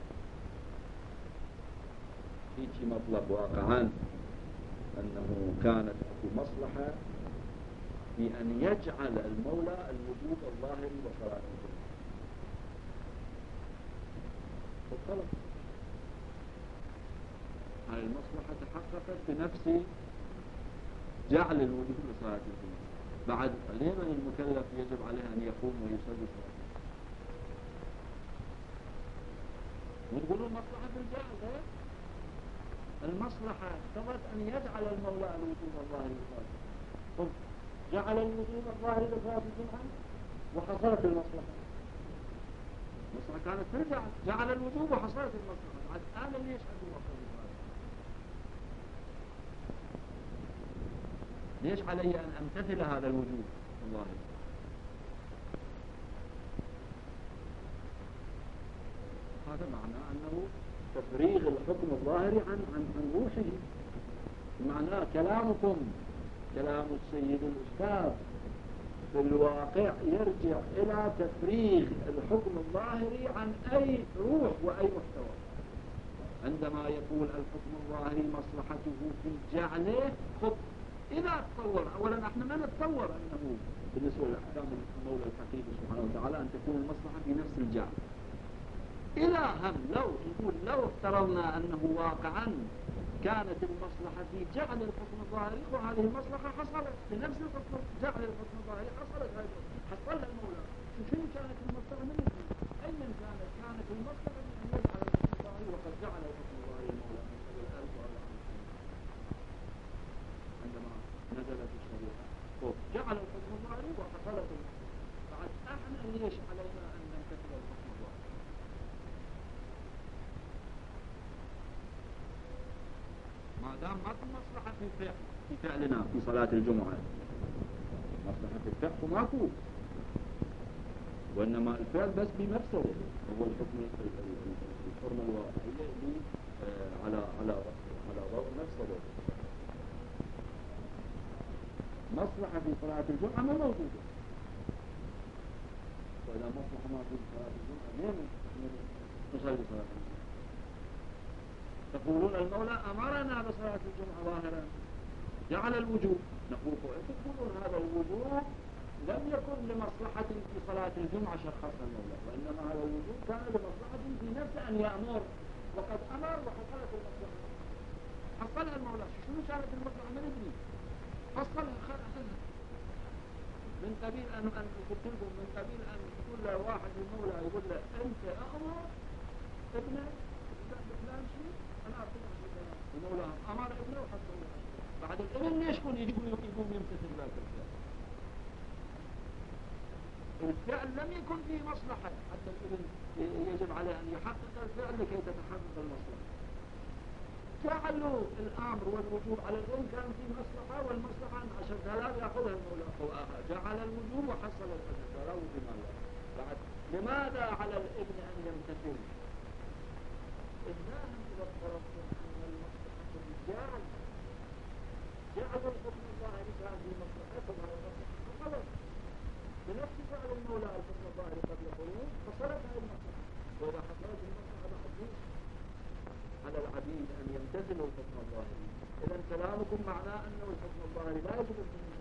في مطلب واقعا أنه كانت مصلحة في أن يجعل المولى الوجوب الظاهري وصلاة الجمعة، فخلص هذه المصلحة تحققت بنفس جعل الوجوب لصلاة الجمعة. بعد لمن المكلف يجب عليه أن يقوم ويصلي صلاة الجمعة؟ وتقولون مصلحة الجعل المصلحة اقتضت أن يجعل المولى الوجوب الظاهري لصلاة الجمعة. جعل الوجوب الظاهري لصلاة الجمعة وحصلت المصلحة. المصلحة كانت في الجعل، جعل الوجوب وحصلت المصلحة. بعد أنا ليش أقول وصل الصلاة؟ ليش علي أن أمتثل هذا الوجوب الظاهري؟ هذا معناه أنه تفريغ الحكم الظاهري عن روحه. معناه كلامكم كلام السيد الأستاذ في الواقع يرجع إلى تفريغ الحكم الظاهري عن أي روح وأي محتوى. عندما يقول الحكم الظاهري مصلحته في جعله، خب إذا تصور أولا احنا ما نتصور أنه بالنسبة لأحكام المولى الحقيقي سبحانه وتعالى أن تكون المصلحة في نفس الجعل. إلى هم لو افترضنا أنه واقعا كانت المصلحة في جعل الحكم الظاهري، وهذه المصلحة حصلت بنفس الحكم، جعل الحكم الظاهري حصلها المولى. شنو كانت المصلحة من الدين؟ أين كانت المصلحة من أن يجعل الحكم الظاهري وقد جعل الحكم الظاهري المولى من قبل 1400 عندما نزلت الشريعة جعل الحكم الظاهري وحصلت. بعد احنا ليش علينا أن نمتثل الحكم الظاهري؟ ما دام ما في مصلحة في فعلنا في صلاة الجمعة، مصلحة في الفعل ماكو، وإنما الفعل بس بمفسده. هو الحكم الحرمة الواقعية اللي على ضوء مفسده. مصلحة في صلاة الجمعة ما موجودة. وإذا مصلحة ما في صلاة الجمعة ليه نصلي صلاة الجمعة؟ تقولون المولى أمرنا بصلاة الجمعة ظاهرا، جعل الوجوب. نقول تقولون هذا الوجوب لم يكن لمصلحة في صلاة الجمعة شخصها المولى، وإنما هذا الوجوب كان لمصلحة في نفس أن يأمر، وقد أمر وحصلت المصلحة. حصلها المولى. شنو كانت المصلحة من ابني؟ حصلها خلها من قبيل أن قلت لكم من قبيل أن يقول له واحد المولى يقول له أنت أمر ابنك بفلان شيء، أنا أعطيك المولى أمر ابنه وحصل له. بعد الابن ليش يكون يقوم يمتثل ذلك الفعل؟ الفعل لم يكن فيه مصلحة حتى الابن يجب عليه أن يحقق الفعل لكي تتحقق المصلحة. جعلوا الأمر والوجوب على الابن كان فيه مصلحة، والمصلحة عن 10,000 يأخذها المولى. جعل الوجوب وحصل ال10,000 بما الله. بعد لماذا على الابن أن يمتثل؟ إنهم إذا افترضتم أن المصلحة الجعل جعلوا الحكم الظاهري كان في مصلحتهم على المصلحة فخلص بنفس فعل المولى الحكم الظاهري قبل الخروج فصلت هذه المصلحة. وإذا حصلت المصلحة بعد على العبيد أن يمتثلوا الحكم الظاهري. إذا كلامكم معناه أنه الحكم الظاهري لا يجب التنفيذ.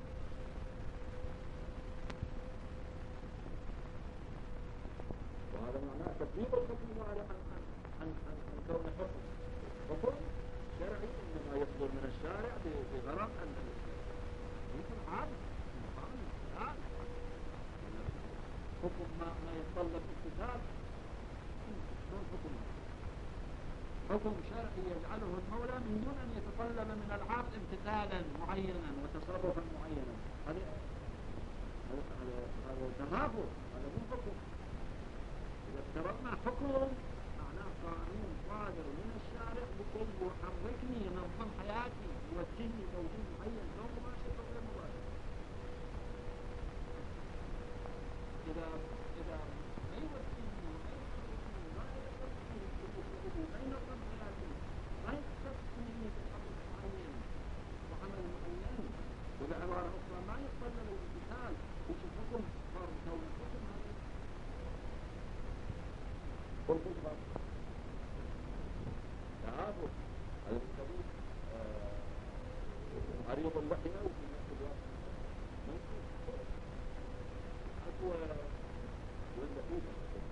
وهذا معناه تطبيق الحكم الظاهري عن كون حكم شرعي إنما يصدر من الشارع بغرض أن يكون عادل حكم ما يتطلب امتثال. شلون حكم حكم شرعي يجعله المولى من دون أن يتطلب من العبد امتثالا معينا وتصرفا معينا. هذا تغافل، هذا مو حكم. إذا افترضنا حكم معناه قانون صادر من الشارع بكل يحركني ينظم حياتي يوجهني توجيه معين لو مباشر أو غير مباشر. إذا ما يوجهني وما يحركني ما ينظم حياتي ما يخصني بتحرك معين وعمل معين، وبعبارة أخرى ما يتطلب الامتثال، وش الحكم صار كون الحكم هذا والقدرة تعافوا على السبيل عريض اللحية وفي نفس الوقت أقوى واللحية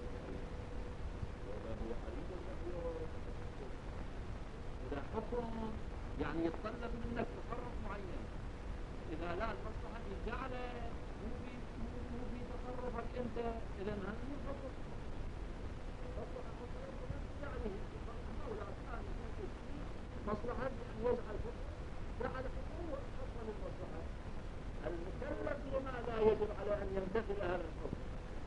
وما هو عريض اللحية. إذا حكم يعني يتطلب منك تصرف معين، إذا لا المصلحة الجعلة مو في تصرفك أنت، إذا هذا مو حكم. مصلحة أن يجعل جعل حكم وأفضل المصلحة. المكلف لماذا يجب على أن يمتثل هذا الحكم؟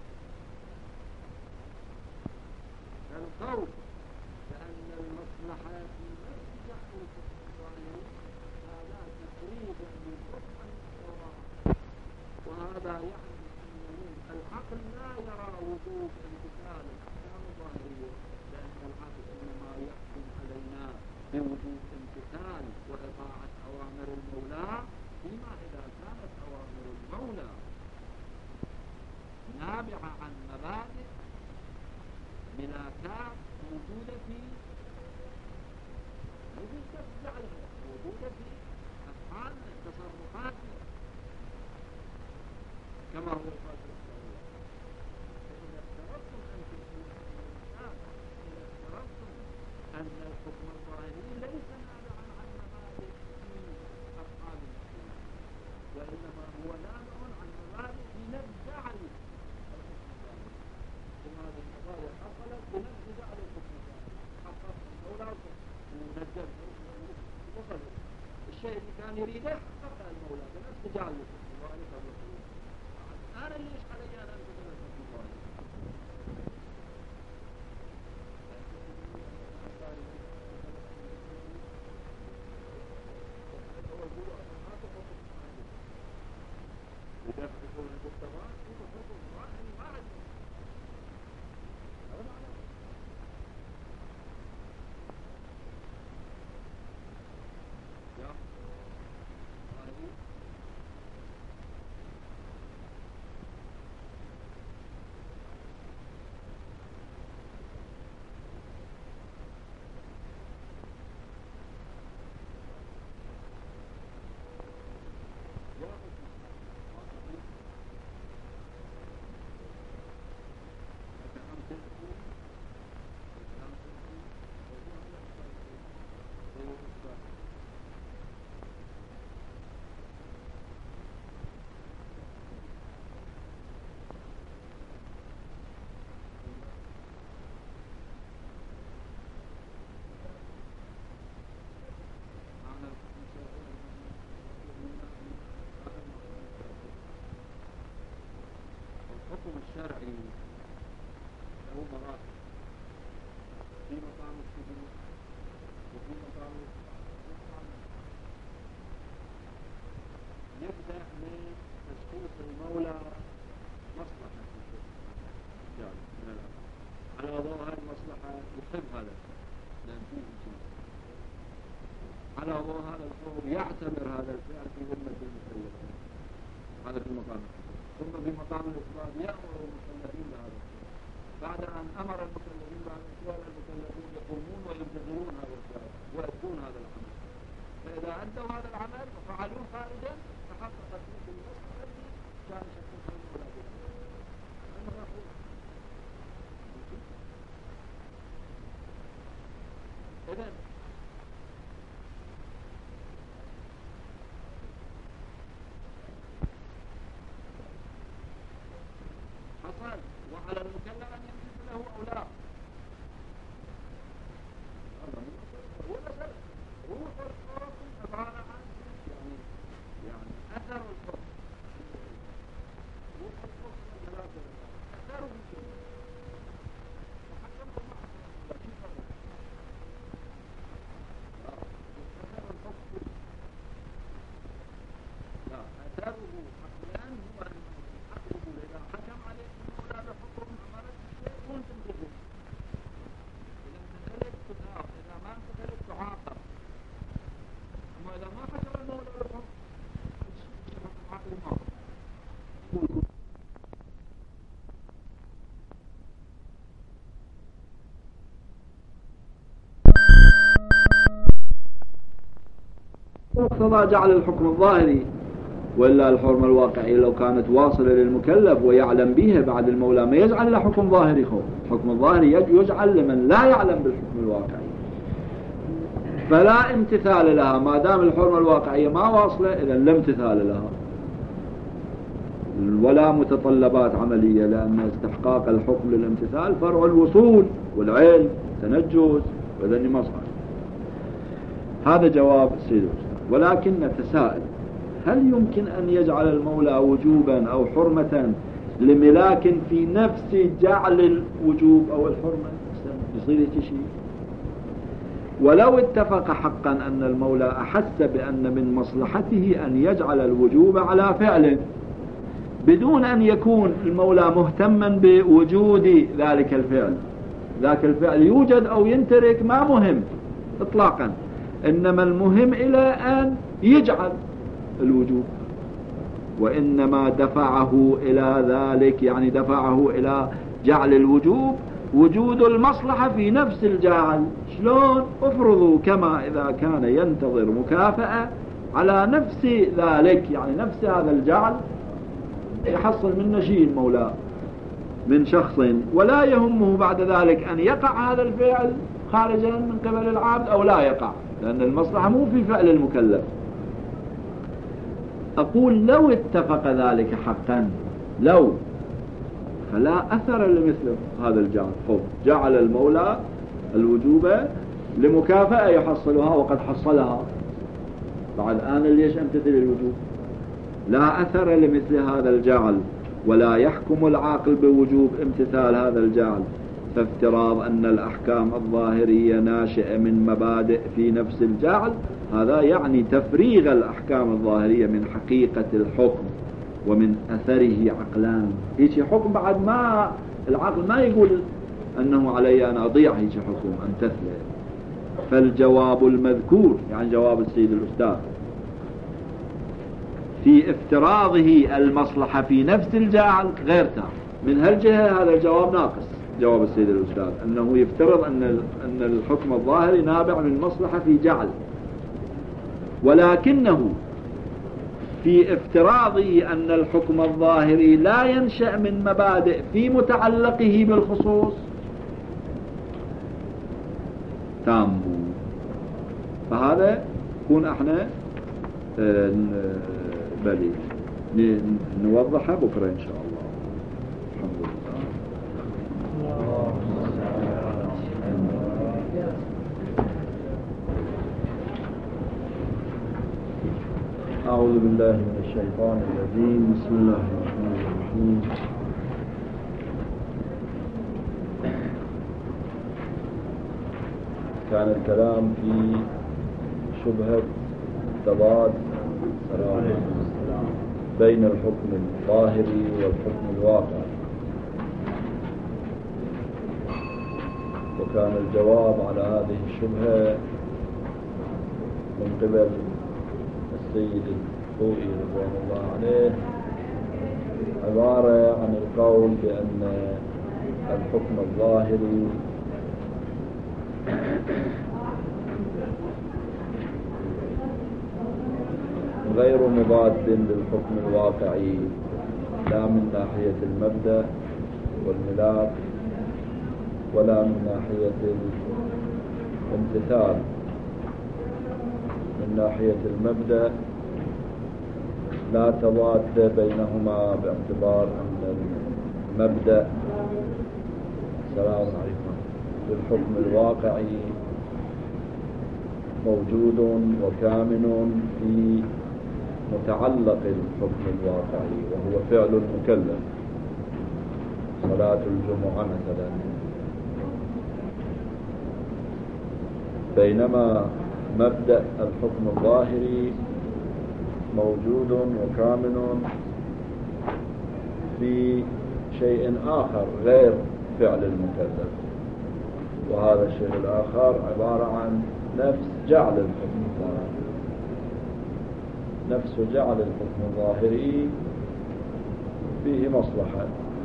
القول لأن المصلحة في نفس جعل الحكم الظاهري هذا تقريب للحكم الوراء، وهذا يعني أن العقل لا يرى وجوب امتثال الأحكام الظاهرية، لأن العقل إنما يحكم علينا بوجوب امتثال وإطاعة أوامر المولى فيما إذا كانت أوامر المولى نابعة عن مبادئ ملاكات موجودة في جعلها، موجودة في أفعالنا تصرفاتنا كما هو الفاتح الصغير. فإذا افترضتم أن الحكم الظاهري ليس نابعا عن مبادئ في أفعال المسلمين، وإنما هو نابع عن مبادئ في نفس جعل الحكم الظاهري. ثم هذه المبادئ حصلت بنفس جعل الحكم الظاهري، حقق المولى ونجد وصل الشيء اللي كان يريده حقق المولى بنفس جعل الحكم الظاهري قبل الخروج. أنا ليش علي أن أنتظر الحكم الظاهري؟ الحكم الشرعي له مراتب، في مقام الثبوت وفي مقام يبدأ من تشخيص المولى مصلحة يعني من الأمر على ضوء هذه المصلحة يحب هذا لأن فيه شيء على ضوء هذا الحكم يعتبر هذا الفعل في ذمة المكلفين، هذا في المقام. ثم في مقام الإثبات يأمر المكلفين بهذا الشيء، بعد أن أمر المكلفين بهذا الشيء المكلفين يقومون ويمتثلون هذا الشيء ويؤدون هذا العمل. فإذا أدوا هذا العمل وفعلوه خارجا تحققت تلك المصلحة التي كان شخصها المولى بها. إذن حصل وعلى المكلف أن يمتثل له أو لا. مقتضى جعل الحكم الظاهري، وإلا الحرمة الواقعية لو كانت واصلة للمكلف ويعلم بها بعد المولى ما يجعل له حكم ظاهري. الحكم الظاهري يجعل لمن لا يعلم بالحكم الواقعي، فلا امتثال لها ما دام الحرمة الواقعية ما واصلة، إذا لا امتثال لها ولا متطلبات عملية، لأن استحقاق الحكم للامتثال فرع الوصول والعلم تنجز وذني مصر. هذا جواب السيد الأستاذ. ولكن نتساءل، هل يمكن أن يجعل المولى وجوبا أو حرمة لملاك في نفس جعل الوجوب أو الحرمة؟ يصير شيء؟ ولو اتفق حقا أن المولى أحس بأن من مصلحته أن يجعل الوجوب على فعل بدون أن يكون المولى مهتما بوجود ذلك الفعل، ذاك الفعل يوجد أو ينترك ما مهم إطلاقا، إنما المهم إلى أن يجعل الوجوب، وإنما دفعه إلى ذلك، يعني دفعه إلى جعل الوجوب وجود المصلحة في نفس الجعل. شلون؟ افرضوا كما إذا كان ينتظر مكافأة على نفس ذلك، يعني نفس هذا الجعل يحصل منه شيء المولى من شخص، ولا يهمه بعد ذلك أن يقع هذا الفعل خارجا من قبل العبد أو لا يقع، لأن المصلحة مو في فعل المكلف. أقول لو اتفق ذلك حقا، لو، فلا أثر لمثل هذا الجعل. جعل المولى الوجوب لمكافأة يحصلها وقد حصلها، بعد آن ليش أمتثل الوجوب؟ لا أثر لمثل هذا الجعل، ولا يحكم العاقل بوجوب امتثال هذا الجعل. فافتراض أن الأحكام الظاهرية ناشئة من مبادئ في نفس الجعل، هذا يعني تفريغ الأحكام الظاهرية من حقيقة الحكم ومن أثره عقلان. هيك حكم بعد ما العقل ما يقول أنه علي أن أضيع هيك حكم أمتثله. فالجواب المذكور، يعني جواب السيد الأستاذ، في افتراضه المصلحة في نفس الجعل غير تام. من هالجهة هذا الجواب ناقص، جواب السيد الأستاذ أنه يفترض أن الحكم الظاهري نابع من مصلحة في جعل، ولكنه في افتراضه أن الحكم الظاهري لا ينشأ من مبادئ في متعلقه بالخصوص تام. فهذا يكون احنا بلي نوضحها بكرة إن شاء الله. الحمد لله. أعوذ بالله من الشيطان الرجيم. بسم الله الرحمن الرحيم. كان الكلام في شبهة تضاد بين الحكم الظاهري والحكم الواقعي، وكان الجواب على هذه الشبهة من قبل السيد الخوئي رضوان الله عليه عبارة عن القول بأن الحكم الظاهري غير مضاد للحكم الواقعي، لا من ناحية المبدأ والملاك ولا من ناحية الامتثال. من ناحية المبدأ لا تضاد بينهما، باعتبار أن المبدأ السلام عليكم للحكم الواقعي موجود وكامن في متعلق الحكم الواقعي، وهو فعل المكلف، صلاة الجمعة مثلا. بينما مبدأ الحكم الظاهري موجود وكامن في شيء آخر غير فعل المكلف، وهذا الشيء الآخر عبارة عن نفس جعل الحكم الظاهري. نفس جعل الحكم الظاهري فيه مصلحة.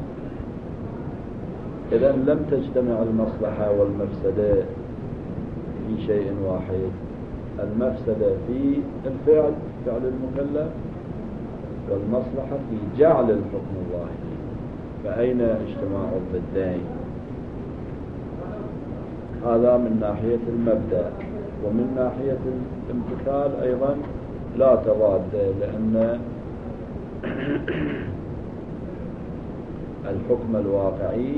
إذن لم تجتمع المصلحة والمفسدة في شيء واحد، المفسدة في الفعل، فعل المكلف، والمصلحة في جعل الحكم الظاهري. فأين اجتماع الضدين؟ هذا من ناحية المبدأ. ومن ناحية الامتثال أيضا لا تضاد، لأن الحكم الواقعي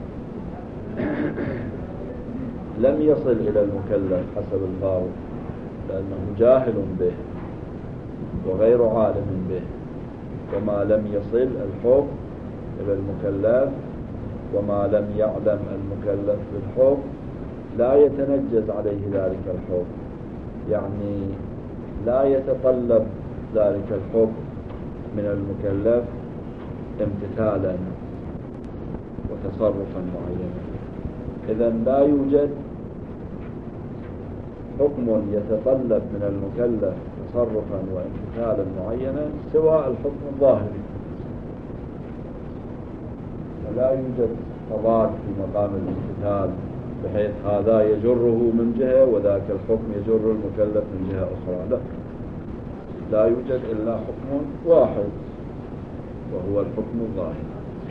لم يصل إلى المكلف حسب الغالب، لأنه جاهل به وغير عالم به. وما لم يصل الحكم إلى المكلف وما لم يعلم المكلف بالحكم لا يتنجز عليه ذلك الحكم، يعني لا يتطلب ذلك الحكم من المكلف امتثالا وتصرفا معينا. إذن لا يوجد حكم يتطلب من المكلف تصرفا وامتثالا معينا سوى الحكم الظاهري، فلا يوجد تضاد في مقام الامتثال بحيث هذا يجره من جهة وذاك الحكم يجر المكلف من جهة أخرى. لا يوجد إلا حكم واحد وهو الحكم الظاهري.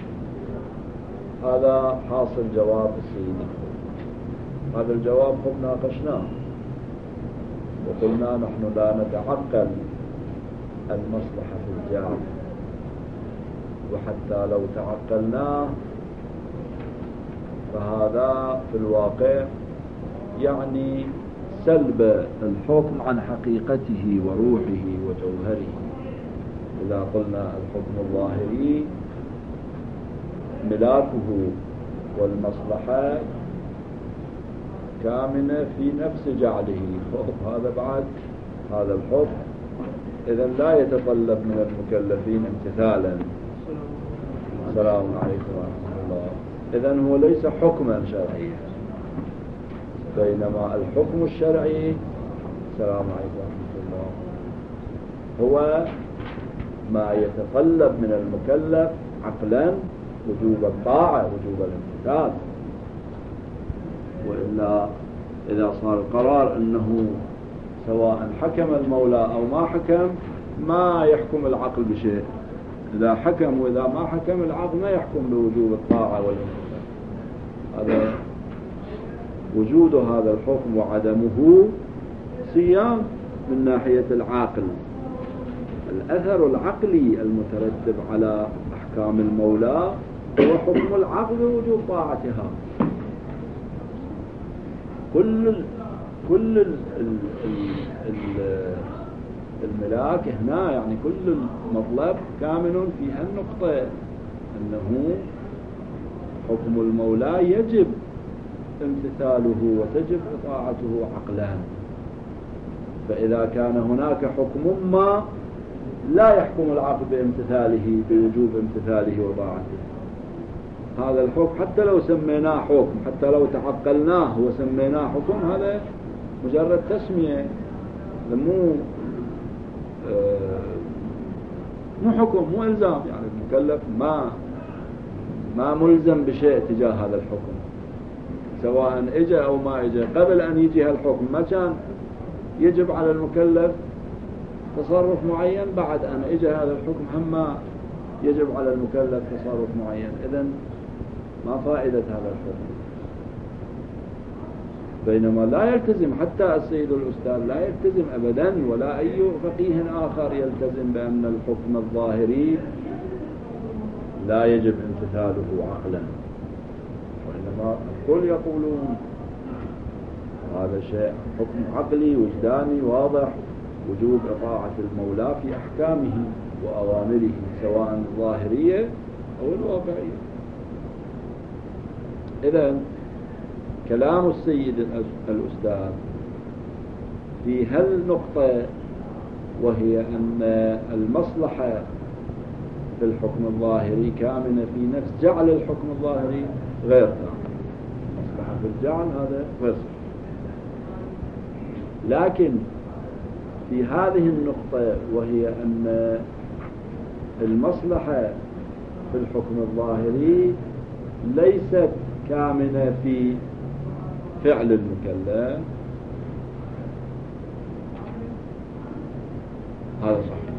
هذا حاصل جواب السيد الخوي. هذا الجواب هم ناقشناه وقلنا نحن لا نتعقل المصلحة في الجعل، وحتى لو تعقلناه فهذا في الواقع يعني سلب الحكم عن حقيقته وروحه وجوهره. إذا قلنا الحكم الظاهري ملاكه والمصلحة كامنة في نفس جعله، هذا بعد هذا الحكم إذن لا يتطلب من المكلفين امتثالا. السلام عليكم ورحمة الله. إذن هو ليس حكما شرعيا، بينما الحكم الشرعي السلام عليكم ورحمة الله هو ما يتطلب من المكلف عقلا وجوب الطاعة وجوب الامتثال. وإلا إذا صار القرار أنه سواء حكم المولى أو ما حكم ما يحكم العقل بشيء. إذا حكم وإذا ما حكم العقل ما يحكم بوجوب الطاعة والامتثال. هذا وجود هذا الحكم وعدمه صيام من ناحية العاقل. الأثر العقلي المترتب على أحكام المولى هو حكم العقل ووجوب طاعتها. كل الملاك هنا يعني كل المطلب كامل في هالنقطة، أنه حكم المولى يجب امتثاله وتجب إطاعته عقلا. فإذا كان هناك حكم ما لا يحكم العقل بامتثاله بوجوب امتثاله وطاعته، هذا الحكم حتى لو سميناه حكم، حتى لو تعقلناه وسميناه حكم، هذا مجرد تسمية، مو حكم، مو إلزام. يعني المكلف ما ملزم بشيء تجاه هذا الحكم، سواء اجى او ما اجى. قبل ان يجي هالحكم ما كان يجب على المكلف تصرف معين، بعد ان اجى هذا الحكم هم ما يجب على المكلف تصرف معين. اذن ما فائدة هذا الحكم؟ بينما لا يلتزم حتى السيد الأستاذ لا يلتزم أبدا، ولا أي فقيه آخر يلتزم بأن الحكم الظاهري لا يجب امتثاله عقلا، وإنما الكل يقولون هذا شيء حكم عقلي وجداني واضح، وجوب إطاعة المولى في أحكامه وأوامره سواء الظاهرية أو الواقعية. إذن كلام السيد الأستاذ في هالنقطة، وهي أن المصلحة في الحكم الظاهري كامنة في نفس جعل الحكم الظاهري، غير تام. المصلحة في الجعل هذا غير صحيح. لكن في هذه النقطة، وهي أن المصلحة في الحكم الظاهري ليست كامنة في فعل المكلف، هذا صحيح.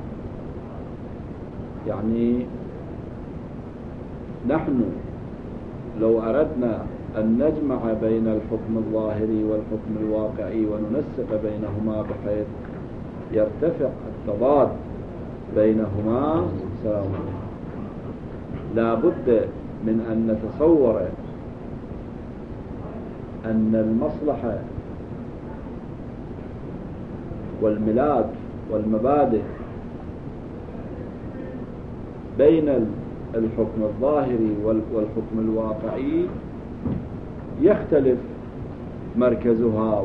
يعني نحن لو أردنا أن نجمع بين الحكم الظاهري والحكم الواقعي وننسق بينهما بحيث يرتفع التضاد بينهما، لا بد من أن نتصور أن المصلحة والملاك والمبادئ بين الحكم الظاهري والحكم الواقعي يختلف مركزها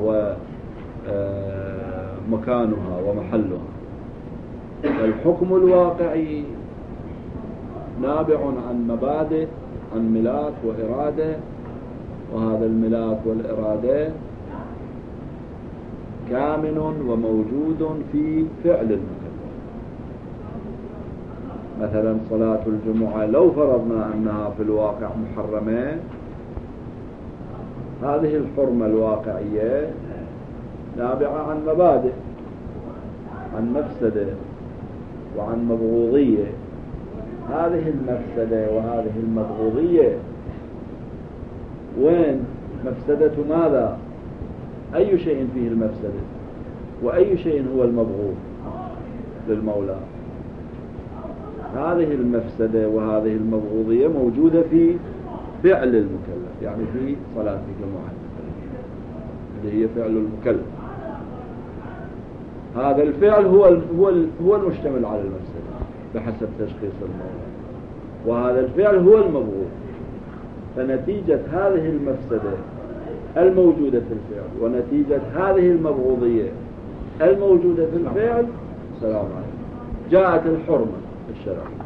ومكانها ومحلها. الحكم الواقعي نابع عن مبادئ، عن ملاك وإرادة، وهذا الملاك والإرادة كامن وموجود في فعل المكلف. مثلا صلاة الجمعة لو فرضنا أنها في الواقع محرمة، هذه الحرمة الواقعية نابعة عن مبادئ، عن مفسدة وعن مبغوضية. هذه المفسدة وهذه المبغوضية وين مفسدة ماذا؟ أي شيء فيه المفسدة وأي شيء هو المبغوض للمولى؟ هذه المفسدة وهذه المبغوضية موجودة في فعل المكلف، يعني في صلاة الجمعة اللي هي فعل المكلف. هذا الفعل هو المشتمل على المفسدة بحسب تشخيص المولى، وهذا الفعل هو المبغوض. فنتيجة هذه المفسدة الموجودة في الفعل ونتيجة هذه المبغوضية الموجودة في الفعل، السلام عليكم، جاءت الحرمة الشرعية،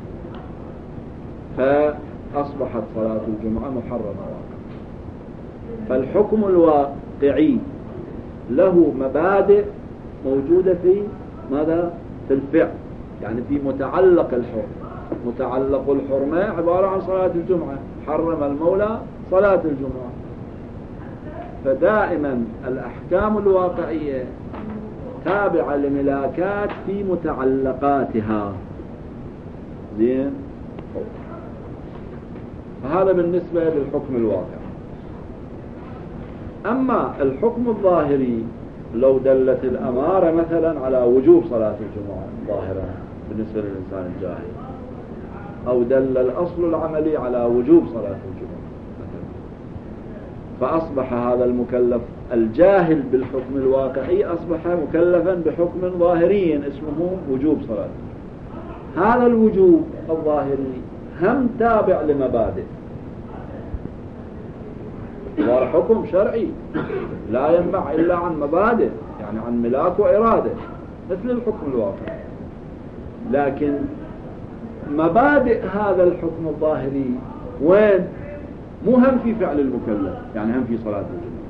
فأصبحت صلاة الجمعة محرمة واقعا. فالحكم الواقعي له مبادئ موجودة في ماذا؟ في الفعل، يعني في متعلق الحرمة. متعلق الحرمة عبارة عن صلاة الجمعة، حرم المولى صلاة الجمعة. فدائما الأحكام الواقعية تابعة لملاكات في متعلقاتها. زين؟ فهذا بالنسبة للحكم الواقعي. أما الحكم الظاهري لو دلت الأمارة مثلا على وجوب صلاة الجمعة ظاهرا بالنسبة للإنسان الجاهل، أو دل الأصل العملي على وجوب صلاة الجمعة مثلا، فأصبح هذا المكلف الجاهل بالحكم الواقعي أصبح مكلفا بحكم ظاهري اسمه وجوب صلاة الجمعة. هذا الوجوب الظاهري هم تابع لمبادئ، صار حكم شرعي لا ينبع إلا عن مبادئ، يعني عن ملاك وإرادة مثل الحكم الواقعي. لكن مبادئ هذا الحكم الظاهري وين؟ مو هم في فعل المكلف، يعني هم في صلاة الجمعة.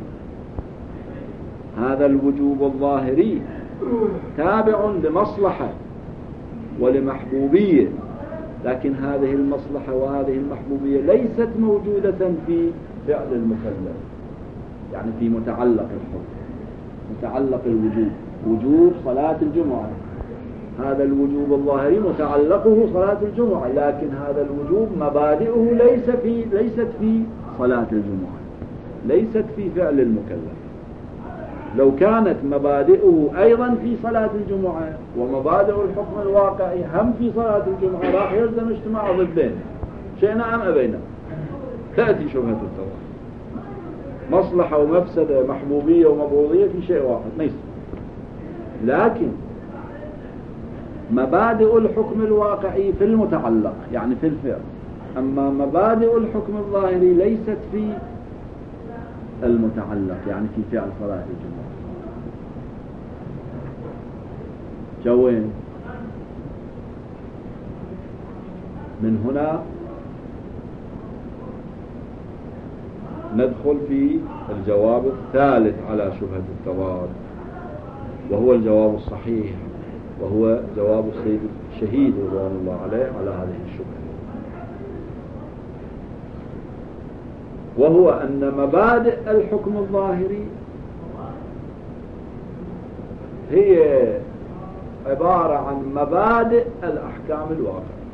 هذا الوجوب الظاهري تابع لمصلحة ولمحبوبية، لكن هذه المصلحة وهذه المحبوبية ليست موجودة في فعل المكلف، يعني في متعلق الحكم، متعلق الوجوب، وجوب صلاة الجمعة. هذا الوجوب الظاهري متعلقه صلاة الجمعة، لكن هذا الوجوب مبادئه ليست في صلاة الجمعة، ليست في فعل المكلف. لو كانت مبادئه أيضا في صلاة الجمعة ومبادئ الحكم الواقعي هم في صلاة الجمعة، راح يلزم اجتماع ضدين، شئنا أم أبينا، تأتي شبهة التضاد. مصلحة ومفسدة، محبوبية ومبغوضية في شيء واحد ما يصير. لكن مبادئ الحكم الواقعي في المتعلق يعني في الفعل، أما مبادئ الحكم الظاهري ليست في المتعلق يعني في فعل صلاة الجمعة. جوين؟ من هنا ندخل في الجواب الثالث على شبهة التضاد، وهو الجواب الصحيح، وهو جواب السيد الشهيد رضوان الله عليه على هذه الشبهة، وهو أن مبادئ الحكم الظاهري هي عبارة عن مبادئ الأحكام الواقعية.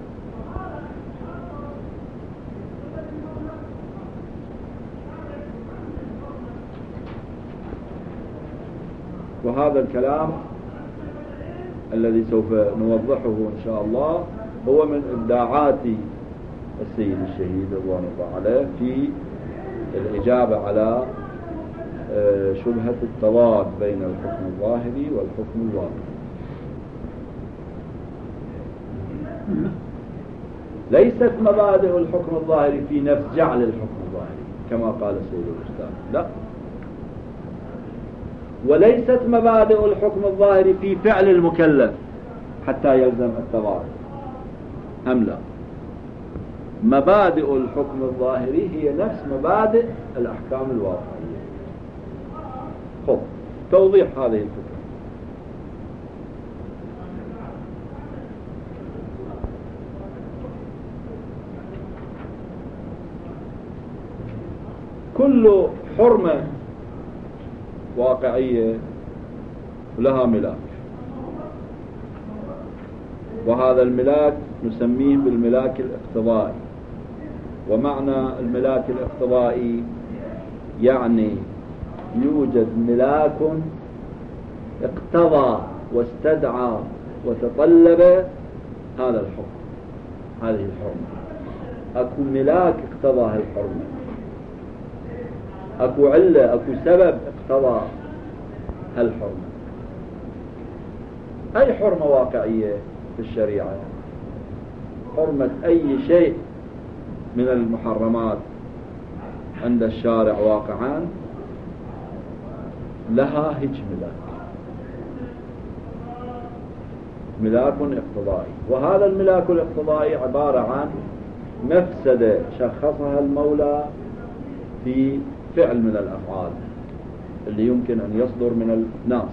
وهذا الكلام الذي سوف نوضحه إن شاء الله هو من إبداعات السيد الشهيد رضوان الله عليه في الإجابة على شبهة التضاد بين الحكم الظاهري والحكم الواقعي. ليست مبادئ الحكم الظاهري في نفس جعل الحكم الظاهري كما قال السيد الأستاذ، لا، وليست مبادئ الحكم الظاهري في فعل المكلف حتى يلزم التضاد، أم لا؟ مبادئ الحكم الظاهري هي نفس مبادئ الأحكام الواقعية. خب، توضيح هذه الفكرة. كل حرمة واقعية لها ملاك، وهذا الملاك نسميه بالملاك الاقتضائي. ومعنى الملاك الاقتضائي يعني يوجد ملاك اقتضى واستدعى وتطلب هذا الحكم، هذه الحرمة. اكو ملاك اقتضى هالحرمة، اكو علة، اكو سبب اقتضى هالحرمة. اي حرمة واقعية في الشريعة، حرمة اي شيء من المحرمات عند الشارع واقعا لها هج ملاك اقتضائي. وهذا الملاك الاقتضائي عبارة عن مفسدة شخصها المولى في فعل من الأفعال اللي يمكن أن يصدر من الناس.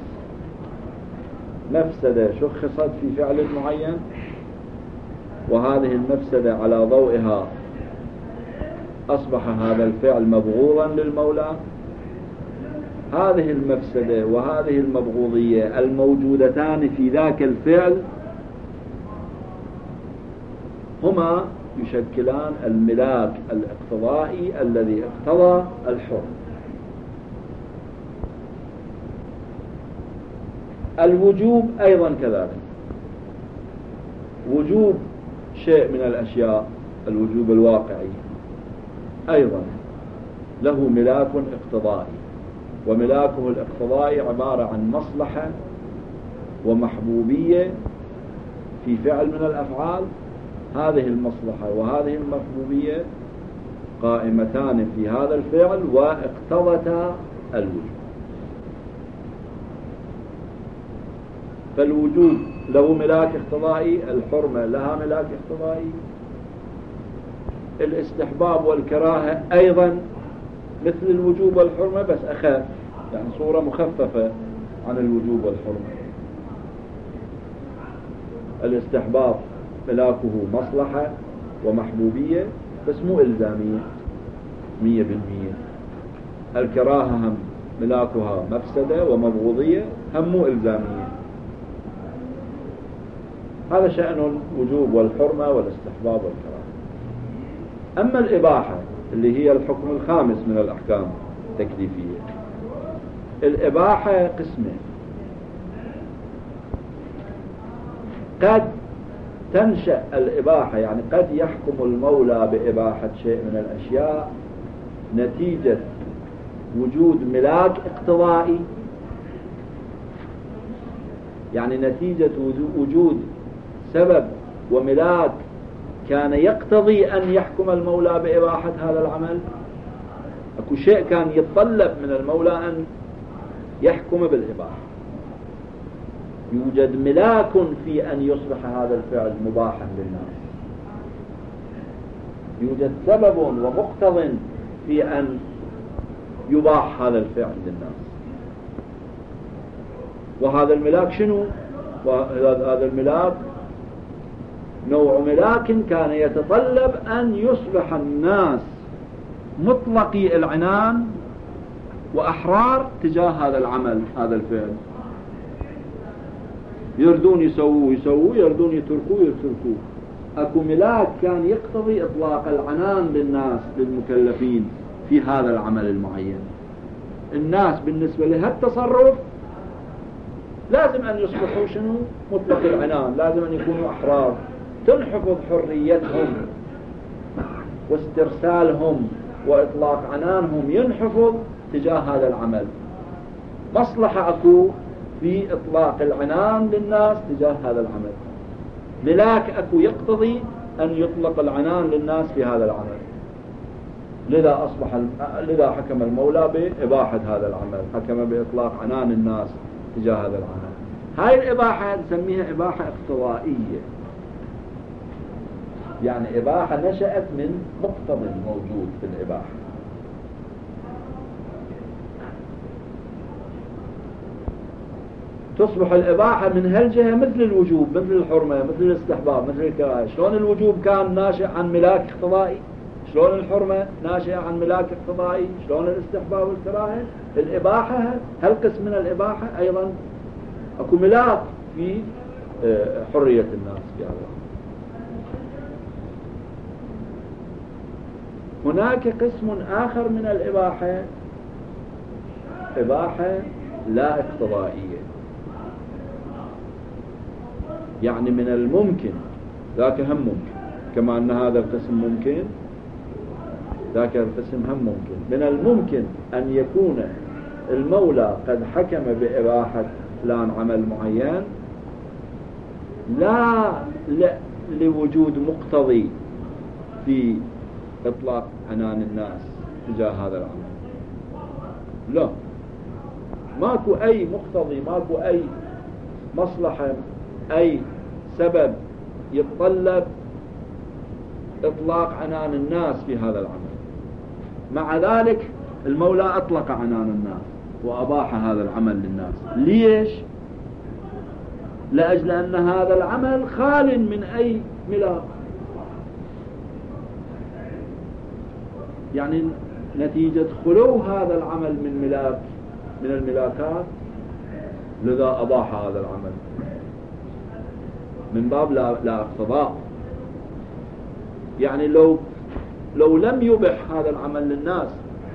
مفسدة شخصت في فعل معين، وهذه المفسدة على ضوئها أصبح هذا الفعل مبغوضا للمولى. هذه المفسدة وهذه المبغوضية الموجودتان في ذاك الفعل هما يشكلان الملاك الاقتضائي الذي اقتضى الحرم. الوجوب أيضا كذلك، وجوب شيء من الأشياء، الوجوب الواقعي أيضا له ملاك اقتضائي، وملاكه الاقتضائي عبارة عن مصلحة ومحبوبية في فعل من الأفعال. هذه المصلحة وهذه المحبوبية قائمتان في هذا الفعل واقتضتا الوجوب. فالوجوب له ملاك اقتضائي، الحرمة لها ملاك اقتضائي، الاستحباب والكراهة أيضا مثل الوجوب والحرمة بس أخف، يعني صورة مخففة عن الوجوب والحرمة. الاستحباب ملاكه مصلحة ومحبوبية بس مو إلزامية 100%. الكراهة هم ملاكها مفسدة ومبغوضية، هم مو إلزامية. هذا شأن الوجوب والحرمة والاستحباب والكراهة. أما الإباحة اللي هي الحكم الخامس من الأحكام التكليفية، الإباحة قسمين: قد تنشأ الإباحة، يعني قد يحكم المولى بإباحة شيء من الأشياء نتيجة وجود ملاك اقتضائي، يعني نتيجة وجود سبب وملاك كان يقتضي أن يحكم المولى بإباحة هذا العمل. أكو شيء كان يتطلب من المولى أن يحكم بالإباحة، يوجد ملاك في أن يصبح هذا الفعل مباحا للناس، يوجد سبب ومقتض في أن يباح هذا الفعل للناس. وهذا الملاك شنو؟ وهذا الملاك نوع ملاك كان يتطلب أن يصبح الناس مطلقي العنان وأحرار تجاه هذا العمل، هذا الفعل. يردون يسووه، يردون يتركوه. اكو ملاك كان يقتضي اطلاق العنان للناس للمكلفين في هذا العمل المعين. الناس بالنسبة لها التصرف لازم ان يصبحوا شنو؟ مطلق العنان، لازم ان يكونوا احرار، تنحفظ حريتهم واسترسالهم واطلاق عنانهم ينحفظ تجاه هذا العمل. مصلحة اكو في اطلاق العنان للناس تجاه هذا العمل. ملاك اكو يقتضي ان يطلق العنان للناس في هذا العمل. لذا حكم المولى بإباحة هذا العمل، حكم بإطلاق عنان الناس تجاه هذا العمل. هاي الإباحة نسميها إباحة اقتضائية، يعني إباحة نشأت من مقتضى موجود في الإباحة. تصبح الإباحة من هالجهة مثل الوجوب، مثل الحرمة، مثل الاستحباب، مثل الكراهة. شلون الوجوب كان ناشئ عن ملاك اقتضائي، شلون الحرمة ناشئة عن ملاك اقتضائي، شلون الاستحباب والكراهة. الإباحة هالقسم من الإباحة أيضا أكو ملاك في حرية الناس في هذا. هناك قسم آخر من الإباحة، إباحة لا اقتضائية، يعني من الممكن، ذاك هم ممكن، كما أن هذا القسم ممكن ذاك القسم هم ممكن. من الممكن أن يكون المولى قد حكم بإباحة فلان عمل معين لا لوجود مقتضي في إطلاق عنان الناس تجاه هذا العمل، لا، ماكو أي مقتضي، ماكو أي مصلحة، أي سبب يتطلب إطلاق عنان الناس في هذا العمل. مع ذلك المولى أطلق عنان الناس وأباح هذا العمل للناس. ليش؟ لأجل أن هذا العمل خال من أي ملاك، يعني نتيجة خلو هذا العمل من ملاك من الملاكات، لذا أباح هذا العمل من باب لا اقتضاء. يعني لو لم يبح هذا العمل للناس،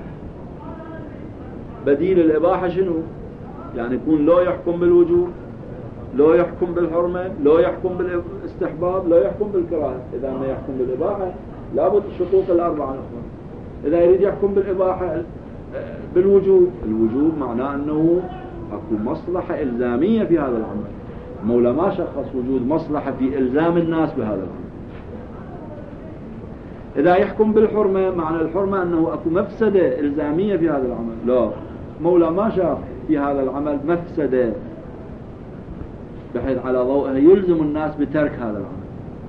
بديل الإباحة شنو؟ يعني يكون لو يحكم بالوجوب، لو يحكم بالحرمة، لو يحكم بالاستحباب، لو يحكم بالكراهة. إذا ما يحكم بالإباحة لابد الشروط الأربعة الأخرى. إذا يريد يحكم بالإباحة بالوجوب، الوجوب معناه أنه أكو مصلحة إلزامية في هذا العمل. المولى ما شخص وجود مصلحة في إلزام الناس بهذا العمل. إذا يحكم بالحرمة، معنى الحرمة أنه أكو مفسدة إلزامية في هذا العمل. لا، مولى ما شاف في هذا العمل مفسدة بحيث على ضوءها يلزم الناس بترك هذا العمل.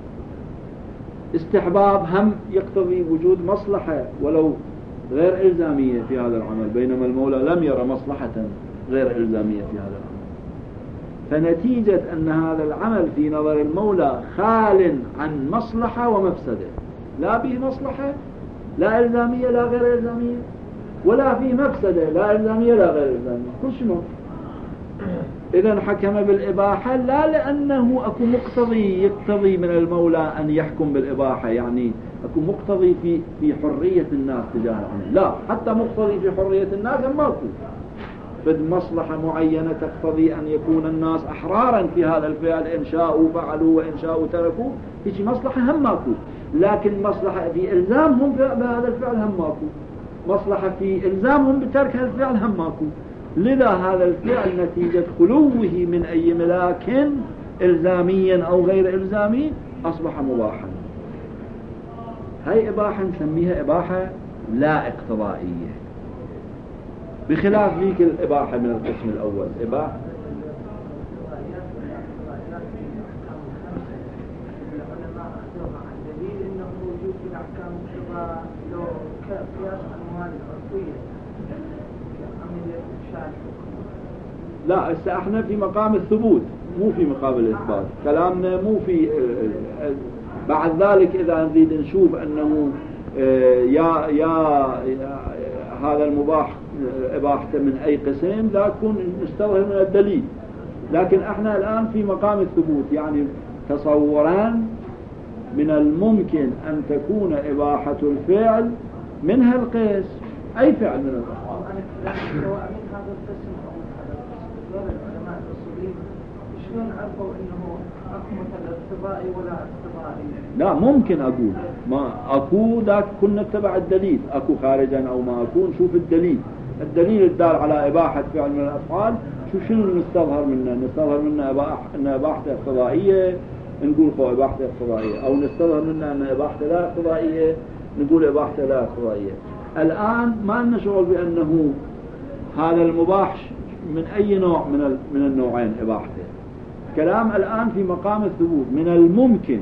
استحباب هم يقتضي وجود مصلحة ولو غير إلزامية في هذا العمل، بينما المولى لم يرى مصلحة غير إلزامية في هذا العمل. فنتيجة أن هذا العمل في نظر المولى خال عن مصلحة ومفسدة، لا به مصلحة لا إلزامية لا غير إلزامية، ولا فيه مفسدة لا إلزامية لا غير إلزامية، كل شنو. إذن حكم بالإباحة لا لأنه أكو مقتضي يقتضي من المولى أن يحكم بالإباحة، يعني أكو مقتضي في حرية الناس تجاه العمل، لا، حتى مقتضي في حرية الناس هم ماكو. فد مصلحة معينة تقتضي أن يكون الناس أحرارا في هذا الفعل، إن شاءوا فعلوا وإن شاءوا تركوا، هيك مصلحة هم ماكو. لكن مصلحة في إلزامهم بهذا الفعل هم ماكو، مصلحة في إلزامهم بترك هذا الفعل هم ماكو. لذا هذا الفعل نتيجة خلوه من أي ملاك إلزاميا أو غير إلزامي أصبح مباحا. هاي إباحة نسميها إباحة لا اقتضائية، بخلاف ذيك الإباحة من القسم الأول. إباحة لا، هسه احنا في مقام الثبوت مو في مقام الإثبات. كلامنا مو في بعد ذلك إذا نريد نشوف أنه يا هذا المباح إباحته من أي قسم، لا يكون نستظهر من الدليل، لكن احنا الآن في مقام الثبوت، يعني تصوران من الممكن أن تكون إباحة الفعل منها القيس، أي فعل من الأفعال. سواء من هذا القسم أو من هذا القسم، دول العلماء الأصوليين شلون عرفوا إنه أكو مثلا اقتضائي ولا اقتضائي؟ لا ممكن أقول ما أكو ذاك كنا نتبع الدليل، أكو خارجا أو ما أكو نشوف الدليل، الدليل الدال على إباحة فعل من الأفعال شنو نستظهر منه؟ نستظهر منه أن إباحته اقتضائية نقول خو إباحته اقتضائية، أو نستظهر منه أن إباحته لا اقتضائية نقول إباحته لا اقتضائية. الآن ما لنا شغل بأنه هذا المباح من أي نوع من النوعين إباحته. كلام الآن في مقام الثبوت. من الممكن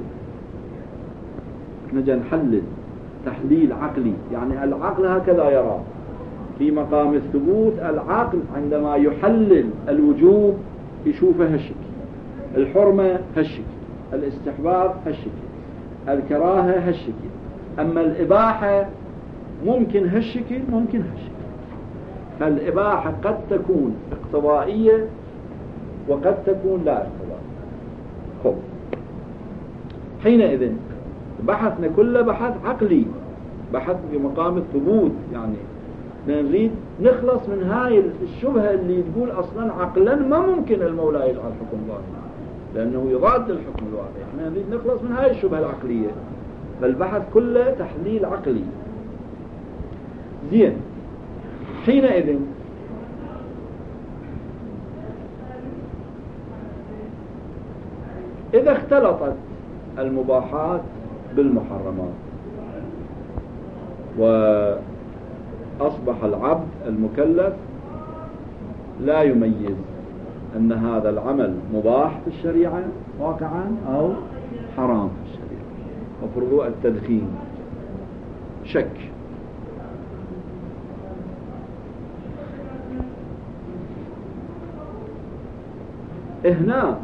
نجي نحلل تحليل عقلي، يعني العقل هكذا يرى في مقام الثبوت. العقل عندما يحلل الوجوب يشوفه هالشكل، الحرمة هالشكل، الاستحباب هالشكل، الكراهة هالشكل. أما الإباحة ممكن هالشكل ممكن هالشكل. فالإباحة قد تكون اقتضائية وقد تكون لا اقتضائية. خب حينئذ بحثنا كله بحث عقلي، بحث في مقام الثبوت، يعني نريد نخلص من هاي الشبهة اللي تقول أصلا عقلا ما ممكن المولى يجعل حكم ظاهر لأنه يضاد الحكم الواقعي. احنا نريد نخلص من هاي الشبهة العقلية، فالبحث كله تحليل عقلي. زين، حينئذ إذا اختلطت المباحات بالمحرمات وأصبح العبد المكلف لا يميز أن هذا العمل مباح في الشريعة واقعا أو حرام في الشريعة، وفرضوا التدخين شك. هنا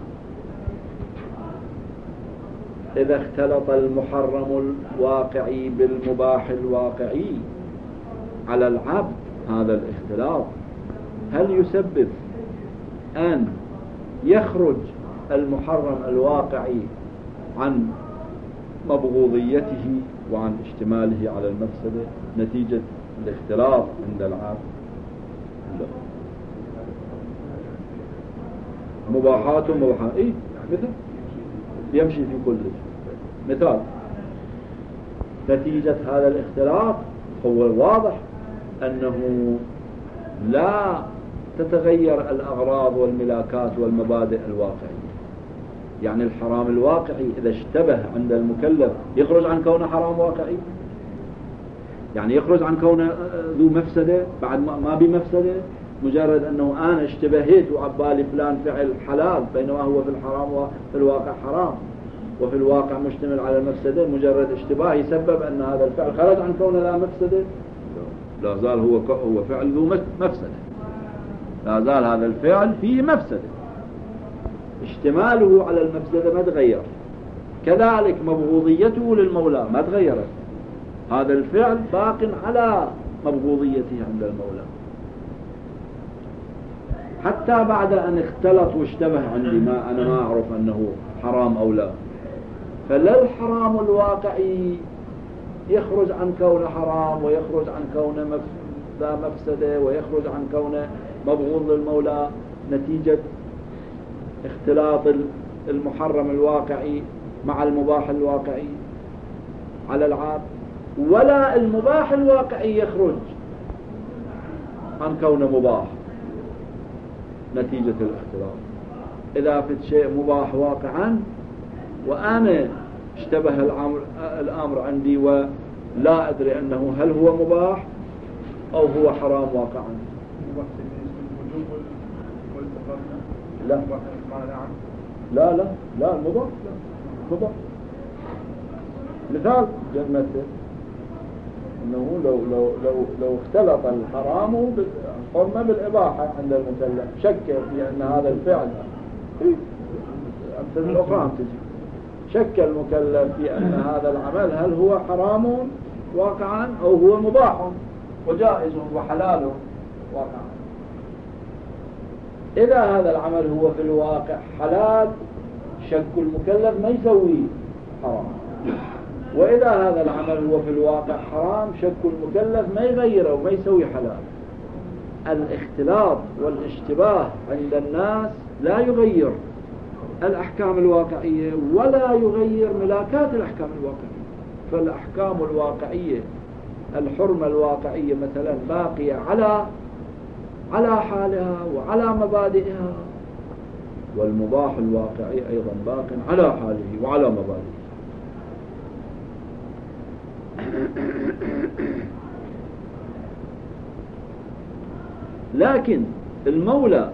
إذا اختلط المحرم الواقعي بالمباح الواقعي على العبد، هذا الاختلاط هل يسبب أن يخرج المحرم الواقعي عن مبغوضيته وعن اشتماله على المفسدة نتيجة الاختلاط عند العبد؟ لا. مباحات ومباحات إيه مثل يمشي في كل مثال. نتيجة هذا الاختلاط هو الواضح أنه لا تتغير الأغراض والملاكات والمبادئ الواقعية. يعني الحرام الواقعي إذا اشتبه عند المكلف يخرج عن كونه حرام واقعي، يعني يخرج عن كونه ذو مفسدة بعد ما بمفسدة، مجرد أنه أنا اشتبهت وعبالي فلان فعل حلال بينما هو في الحرام وفي الواقع حرام، وفي الواقع مشتمل على المفسدة. مجرد اشتباه يسبب أن هذا الفعل خرج عن كونه لا مفسدة؟ لا زال هو فعل ذو مفسدة، لا زال هذا الفعل فيه مفسدة، اشتماله على المفسدة ما تغير. كذلك مبغوضيته للمولى ما تغيرت، هذا الفعل باق على مبغوضيته عند المولى حتى بعد أن اختلط واشتبه عندي ما أنا ما أعرف أنه حرام أو لا. فلا الحرام الواقعي يخرج عن كونه حرام ويخرج عن كونه ذا مفسدة ويخرج عن كونه مبغوض للمولى نتيجة اختلاط المحرم الواقعي مع المباح الواقعي على العاب، ولا المباح الواقعي يخرج عن كونه مباح نتيجة الاختلاط. إذا في شيء مباح واقعا وأنا اشتبه الأمر عندي ولا أدري أنه هل هو مباح أو هو حرام واقعا. لا لا لا لا المباح مباح. مثال جنته أنه لو اختلط الحرام بالحرمة بالإباحة عند المكلف شك في أن هذا الفعل أمثل الأخرى تجي شك المكلف في أن هذا العمل هل هو حرام واقعا أو هو مباح وجائز وحلال واقعا. إذا هذا العمل هو في الواقع حلال شك المكلف ما يسوي حرام، وإذا هذا العمل هو في الواقع حرام شك المكلف ما يغيره وما يسوي حلال. الاختلاط والاشتباه عند الناس لا يغير الأحكام الواقعية ولا يغير ملاكات الأحكام الواقعية. فالأحكام الواقعية الحرمة الواقعية مثلا باقية على حالها وعلى مبادئها، والمباح الواقعي أيضا باق على حاله وعلى مبادئه. لكن المولى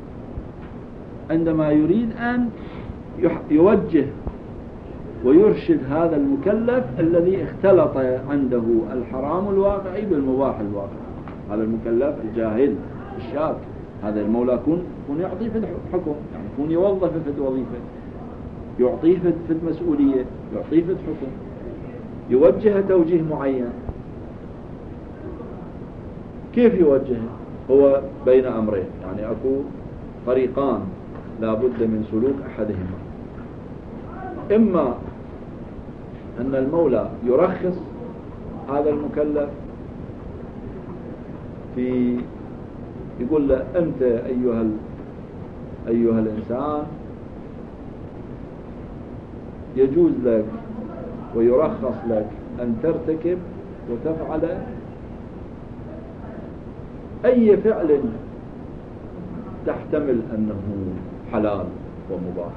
عندما يريد أن يوجه ويرشد هذا المكلف الذي اختلط عنده الحرام الواقعي بالمباح الواقعي، هذا المكلف الجاهل الشاك، هذا المولى يكون يعطيه في الحكم، يعني يكون يوظف في الوظيفة، يعطيه في المسؤولية، يعطيه في الحكم، يوجه توجيه معين. كيف يوجه؟ هو بين أمرين، يعني أكو طريقان لا بد من سلوك أحدهما. إما أن المولى يرخص هذا المكلف في يقول له أنت أيها الإنسان يجوز لك ويرخص لك أن ترتكب وتفعل أي فعل تحتمل أنه حلال ومباح،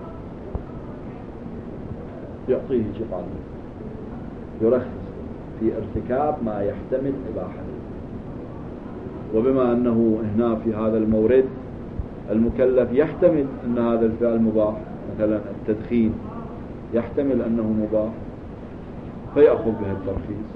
يعطيه شيء، يرخص في ارتكاب ما يحتمل إباحته. وبما أنه هنا في هذا المورد المكلف يحتمل أن هذا الفعل مباح، مثلا التدخين يحتمل أنه مباح فيأخذ به الترخيص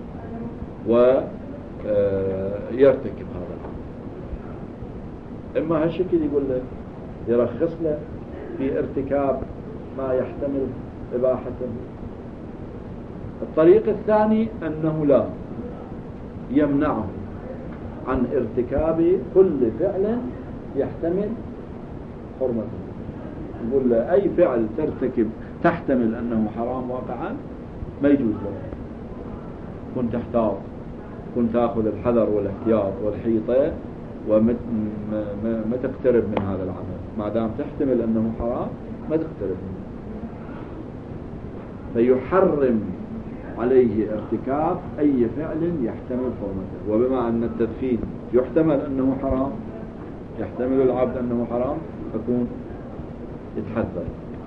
ويرتكب هذا العمل. إما هالشكل يقول له يرخص له في ارتكاب ما يحتمل إباحته. الطريق الثاني أنه لا يمنعه عن ارتكاب كل فعل يحتمل حرمته، يقول له أي فعل ترتكب تحتمل أنه حرام واقعا ما يجوز لك، كن تحتاط، كن تأخذ الحذر والاحتياط والحيطة وما تقترب من هذا العمل، ما دام تحتمل أنه حرام ما تقترب منه. فيحرم عليه ارتكاب أي فعل يحتمل حرمته. وبما أن التدخين يحتمل أنه حرام، يحتمل العبد أنه حرام، فكون يتحذر.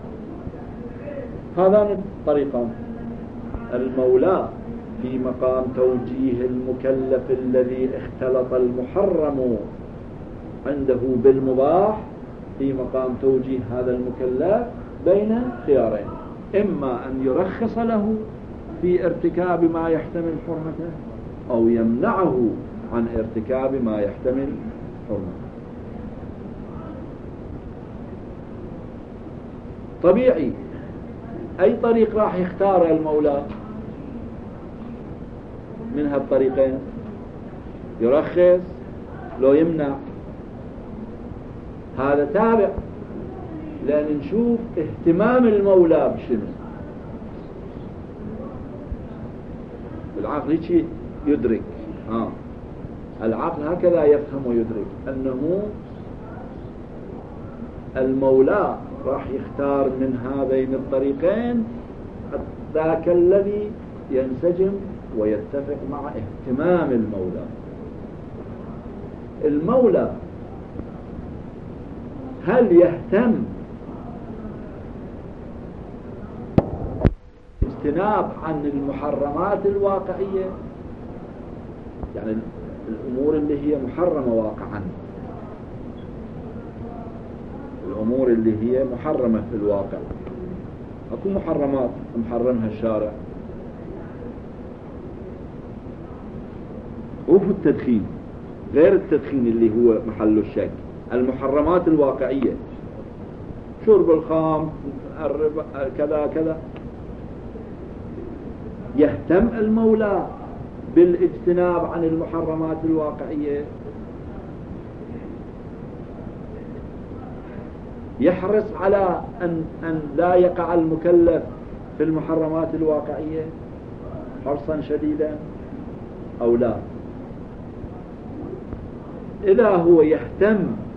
هذان الطريقان. المولى في مقام توجيه المكلف الذي اختلط المحرم عنده بالمباح، في مقام توجيه هذا المكلف بين خيارين: إما أن يرخص له في ارتكاب ما يحتمل حرمته، أو يمنعه عن ارتكاب ما يحتمل حرمته. طبيعي أي طريق راح يختار المولى من هالطريقين؟ يرخص لو يمنع؟ هذا تابع، لأن نشوف اهتمام المولى بشنو. العقل هيك يدرك، العقل هكذا يفهم ويدرك أنه المولى راح يختار من هذين الطريقين ذاك الذي ينسجم ويتفق مع اهتمام المولى. المولى هل يهتم اجتناب عن المحرمات الواقعية، يعني الأمور اللي هي محرمة واقعا، الأمور اللي هي محرمة في الواقع، أكو محرمات محرمها الشارع، وفي التدخين غير التدخين اللي هو محل الشك، المحرمات الواقعية، شرب الخام، الربا، كذا كذا. يهتم المولى بالاجتناب عن المحرمات الواقعية، يحرص على أن لا يقع المكلف في المحرمات الواقعية حرصا شديدا أو لا؟ إذا هو يهتم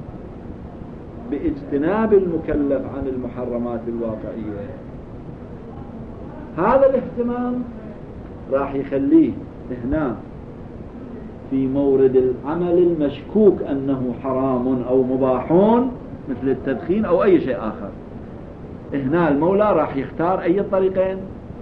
باجتناب المكلف عن المحرمات الواقعية، هذا الاهتمام راح يخليه هنا في مورد العمل المشكوك أنه حرام أو مباحون مثل التدخين أو أي شيء آخر. هنا المولى راح يختار أي طريقين؟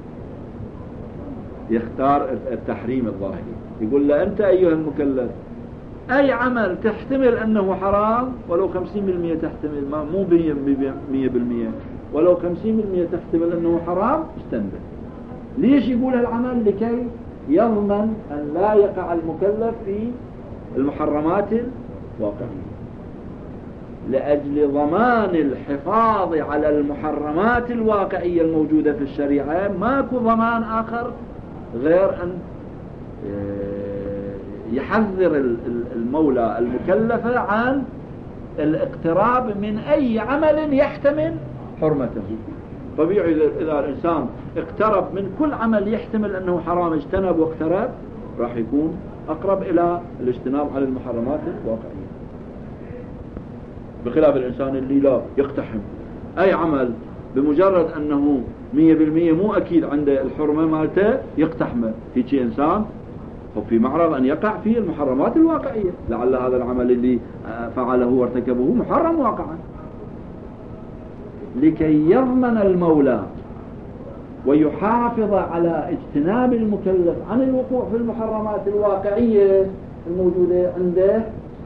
يختار التحريم الظاهري. يقول له أنت أيها المكلف أي عمل تحتمل أنه حرام ولو 50% تحتمل، مو 100%، ولو 50% تحتمل أنه حرام، استنبه. ليش يقول العمل؟ لكي يضمن أن لا يقع المكلف في المحرمات الواقعية، لأجل ضمان الحفاظ على المحرمات الواقعية الموجودة في الشريعة. ماكو ضمان آخر غير أن يحذر المولى المكلف عن الاقتراب من أي عمل يحتمل حرمته. طبيعي إذا الإنسان اقترب من كل عمل يحتمل أنه حرام، اجتنب واقترب، راح يكون أقرب إلى الاجتناب عن المحرمات الواقعية، بخلاف الإنسان اللي لا يقتحم أي عمل بمجرد أنه 100% مو أكيد عنده الحرمة مالته يقتحمه. هيك إنسان في معرض أن يقع في المحرمات الواقعية، لعل هذا العمل اللي فعله وارتكبه محرم واقعا. لكي يضمن المولى ويحافظ على اجتناب المكلف عن الوقوع في المحرمات الواقعية الموجودة عنده،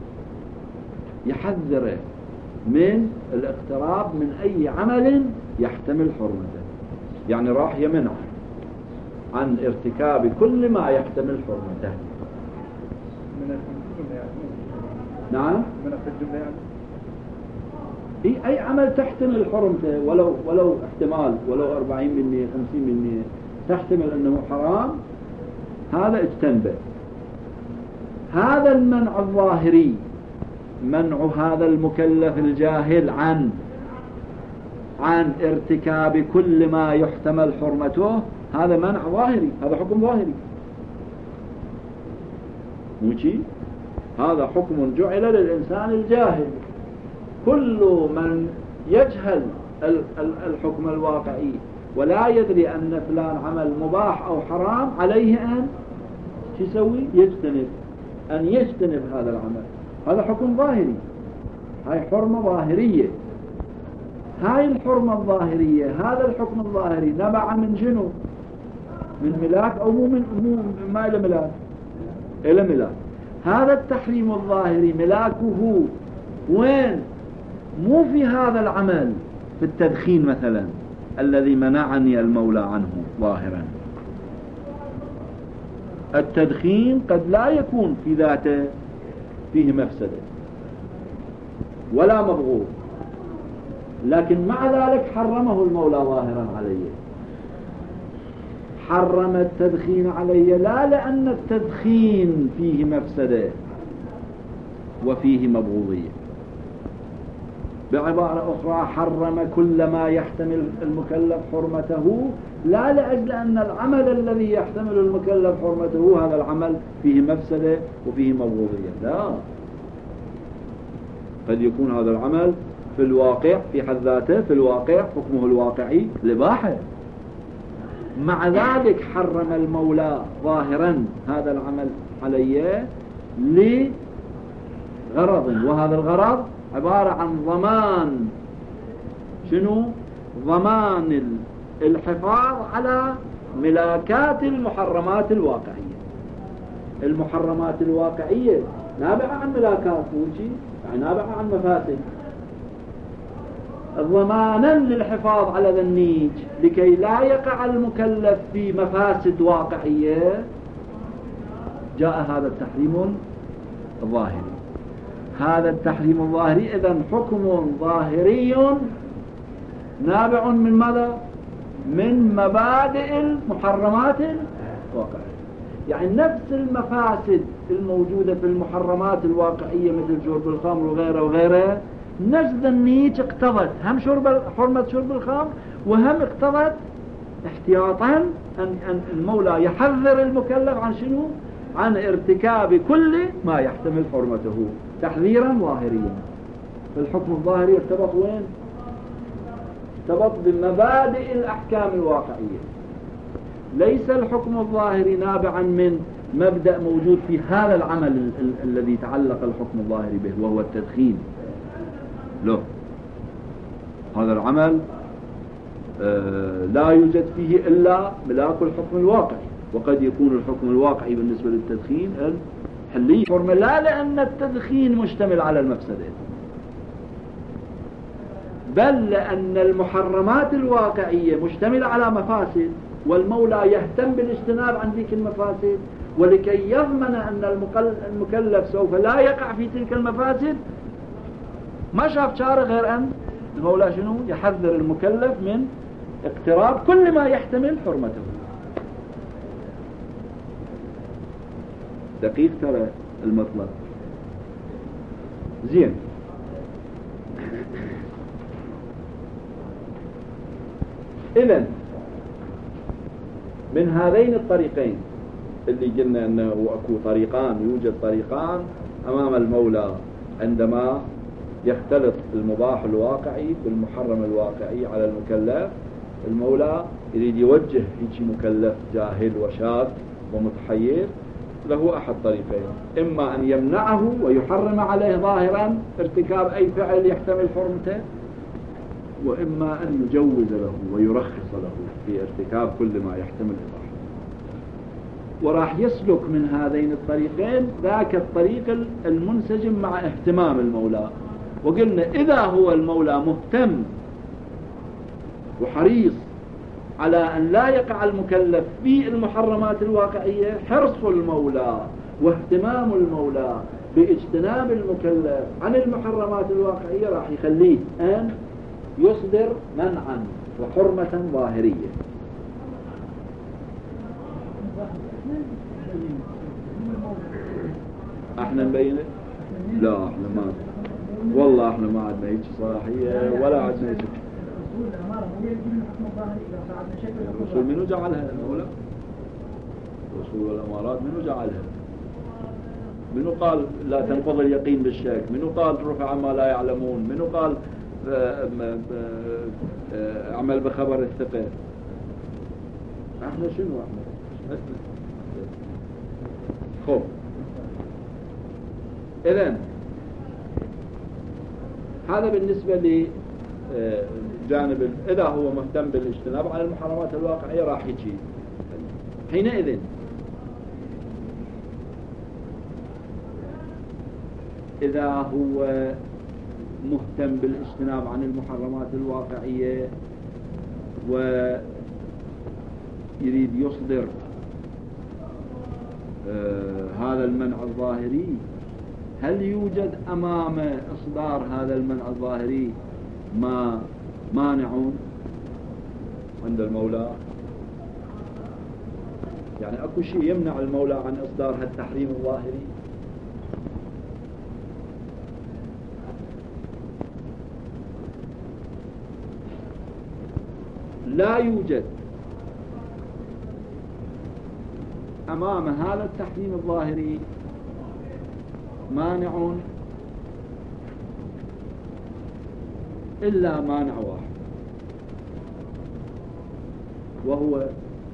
يحذره من الاقتراب من أي عمل يحتمل حرمته. يعني راح يمنع عن ارتكاب كل ما يحتمل حرمته. من الجملة يعني. نعم، من الجملة يعني. أي عمل تحتمل حرمته ولو احتمال، ولو 40% 50% تحتمل أنه حرام، هذا اجتنبه. هذا المنع الظاهري، منع هذا المكلف الجاهل عن ارتكاب كل ما يحتمل حرمته، هذا منع ظاهري، هذا حكم ظاهري. موشي هذا حكم جعل للإنسان الجاهل. كل من يجهل الحكم الواقعي ولا يدري أن فلان عمل مباح أو حرام، عليه أن يسوي؟ يجتنب هذا العمل. هذا حكم ظاهري، هاي حرمة ظاهرية. هاي الحرمة الظاهرية، هذا الحكم الظاهري نبع من شنو؟ من ملاك أو مو ما إلى ملاك؟ إلى ملاك. هذا التحريم الظاهري ملاكه وين؟ مو في هذا العمل، في التدخين مثلا الذي منعني المولى عنه ظاهرا. التدخين قد لا يكون في ذاته فيه مفسدة ولا مبغوض، لكن مع ذلك حرمه المولى ظاهرا عليه. حرم التدخين عليه لا لأن التدخين فيه مفسدة وفيه مبغوضية. بعبارة أخرى، حرم كل ما يحتمل المكلف حرمته لا لأجل أن العمل الذي يحتمل المكلف حرمته هذا العمل فيه مفسدة وفيه مبغوضية، لا. قد يكون هذا العمل في الواقع في حد ذاته، في الواقع حكمه الواقعي الإباحة، مع ذلك حرم المولى ظاهرا هذا العمل عليه لغرض، وهذا الغرض عبارة عن ضمان شنو؟ ضمان الحفاظ على ملاكات المحرمات الواقعية. المحرمات الواقعية نابعة عن ملاكات، يعني نابعة عن مفاسد. ضمانا للحفاظ على ذنيج لكي لا يقع المكلف في مفاسد واقعية، جاء هذا التحريم الظاهري. هذا التحريم الظاهري إذن حكم ظاهري نابع من ماذا؟ من مبادئ المحرمات الواقعية. يعني نفس المفاسد الموجودة في المحرمات الواقعية مثل شرب الخمر وغيره وغيره نجد النيج اقتضت هم حرمة شرب الخمر، وهم اقتضت احتياطا أن المولى يحذر المكلف عن شنو؟ عن ارتكاب كل ما يحتمل حرمته تحذيرا ظاهريا. الحكم الظاهري ارتبط وين؟ ارتبط بمبادئ الأحكام الواقعية. ليس الحكم الظاهري نابعا من مبدأ موجود في هذا العمل الذي تعلق الحكم الظاهري به وهو التدخين. له هذا العمل لا يوجد فيه إلا ملاك الحكم الواقعي، وقد يكون الحكم الواقعي بالنسبة للتدخين الحلي حرمة، لا لأن التدخين مشتمل على المفسدة، بل لأن المحرمات الواقعية مشتملة على مفاسد، والمولى يهتم بالاجتناب عن ذيك المفاسد، ولكي يضمن أن المكلف سوف لا يقع في تلك المفاسد ما شاف شارع غير أن المولى شنو؟ يحذر المكلف من اقتراب كل ما يحتمل حرمته. دقيق ترى المطلب. زين، إذن من هذين الطريقين اللي قلنا أنه أكو طريقان، يوجد طريقان أمام المولى عندما يختلط المباح الواقعي بالمحرم الواقعي على المكلف. المولى يريد يوجه هيك مكلف جاهل وشاذ ومتحير، له أحد طريقين: إما أن يمنعه ويحرم عليه ظاهرا ارتكاب أي فعل يحتمل حرمته، وإما أن يجوز له ويرخص له في ارتكاب كل ما يحتمل إباحة. وراح يسلك من هذين الطريقين ذاك الطريق المنسجم مع اهتمام المولى. وقلنا إذا هو المولى مهتم وحريص على أن لا يقع المكلف في المحرمات الواقعية، حرص المولى واهتمام المولى باجتناب المكلف عن المحرمات الواقعية راح يخليه أن يصدر منعا وحرمة ظاهرية. احنا نبينه؟ لا احنا ما، والله احنا ما عندنا هيك صلاحية ولا عندنا هيك. الرسول منو جعلها المولى؟ الرسول والامارات منو جعلها؟ منو قال لا تنقض اليقين بالشك؟ منو قال رفع ما لا يعلمون؟ منو قال اعمل بخبر الثقة؟ احنا شنو احنا؟ خب اذن هذا بالنسبة لجانب إذا هو مهتم بالاجتناب على المحرمات الواقعية راح يجي. حينئذ إذا هو مهتم بالاجتناب عن المحرمات الواقعية ويريد يصدر هذا المنع الظاهري، هل يوجد أمام إصدار هذا المنع الظاهري ما مانعون عند المولى؟ يعني أكو شيء يمنع المولى عن إصدار هذا التحريم الظاهري؟ لا يوجد أمام هذا التحريم الظاهري مانع إلا مانع واحد، وهو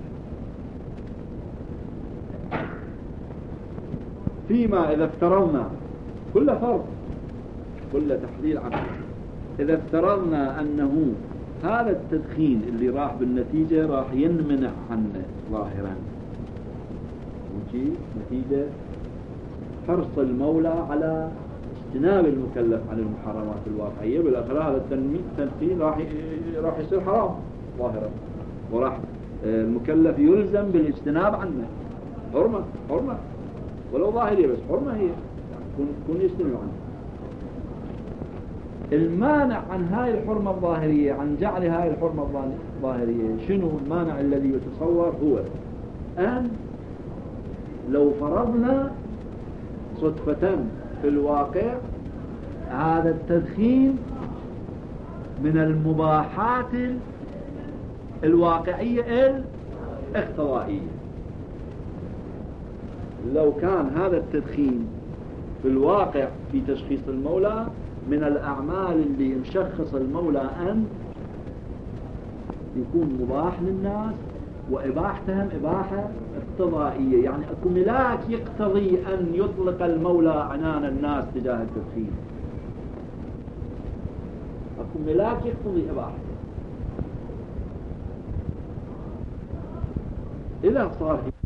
فيما إذا افترضنا كل فرض كل تحليل عقلي، إذا افترضنا أنه هذا التدخين اللي راح بالنتيجة راح ينمنع عنه ظاهرا، وجي نتيجة حرص المولى على اجتناب المكلف عن المحرمات الواقعية، بالأخير هذا التدخين راح يصير حرام ظاهرا، وراح المكلف يلزم بالاجتناب عنه. حرمة ولو ظاهرية، بس حرمة هي كون يجتنب عنه. المانع عن هاي الحرمة الظاهرية، عن جعل هاي الحرمة الظاهرية، شنو المانع الذي يتصور؟ هو أن لو فرضنا صدفة في الواقع هذا التدخين من المباحات الواقعية الاقتضائية. لو كان هذا التدخين في الواقع في تشخيص المولى من الأعمال اللي مشخص المولى أن يكون مباح للناس، وإباحتهم إباحة اقتضائية، يعني أكو ملاك يقتضي أن يطلق المولى عنان الناس تجاه التدخين، أكو ملاك يقتضي إباحته. إذا صار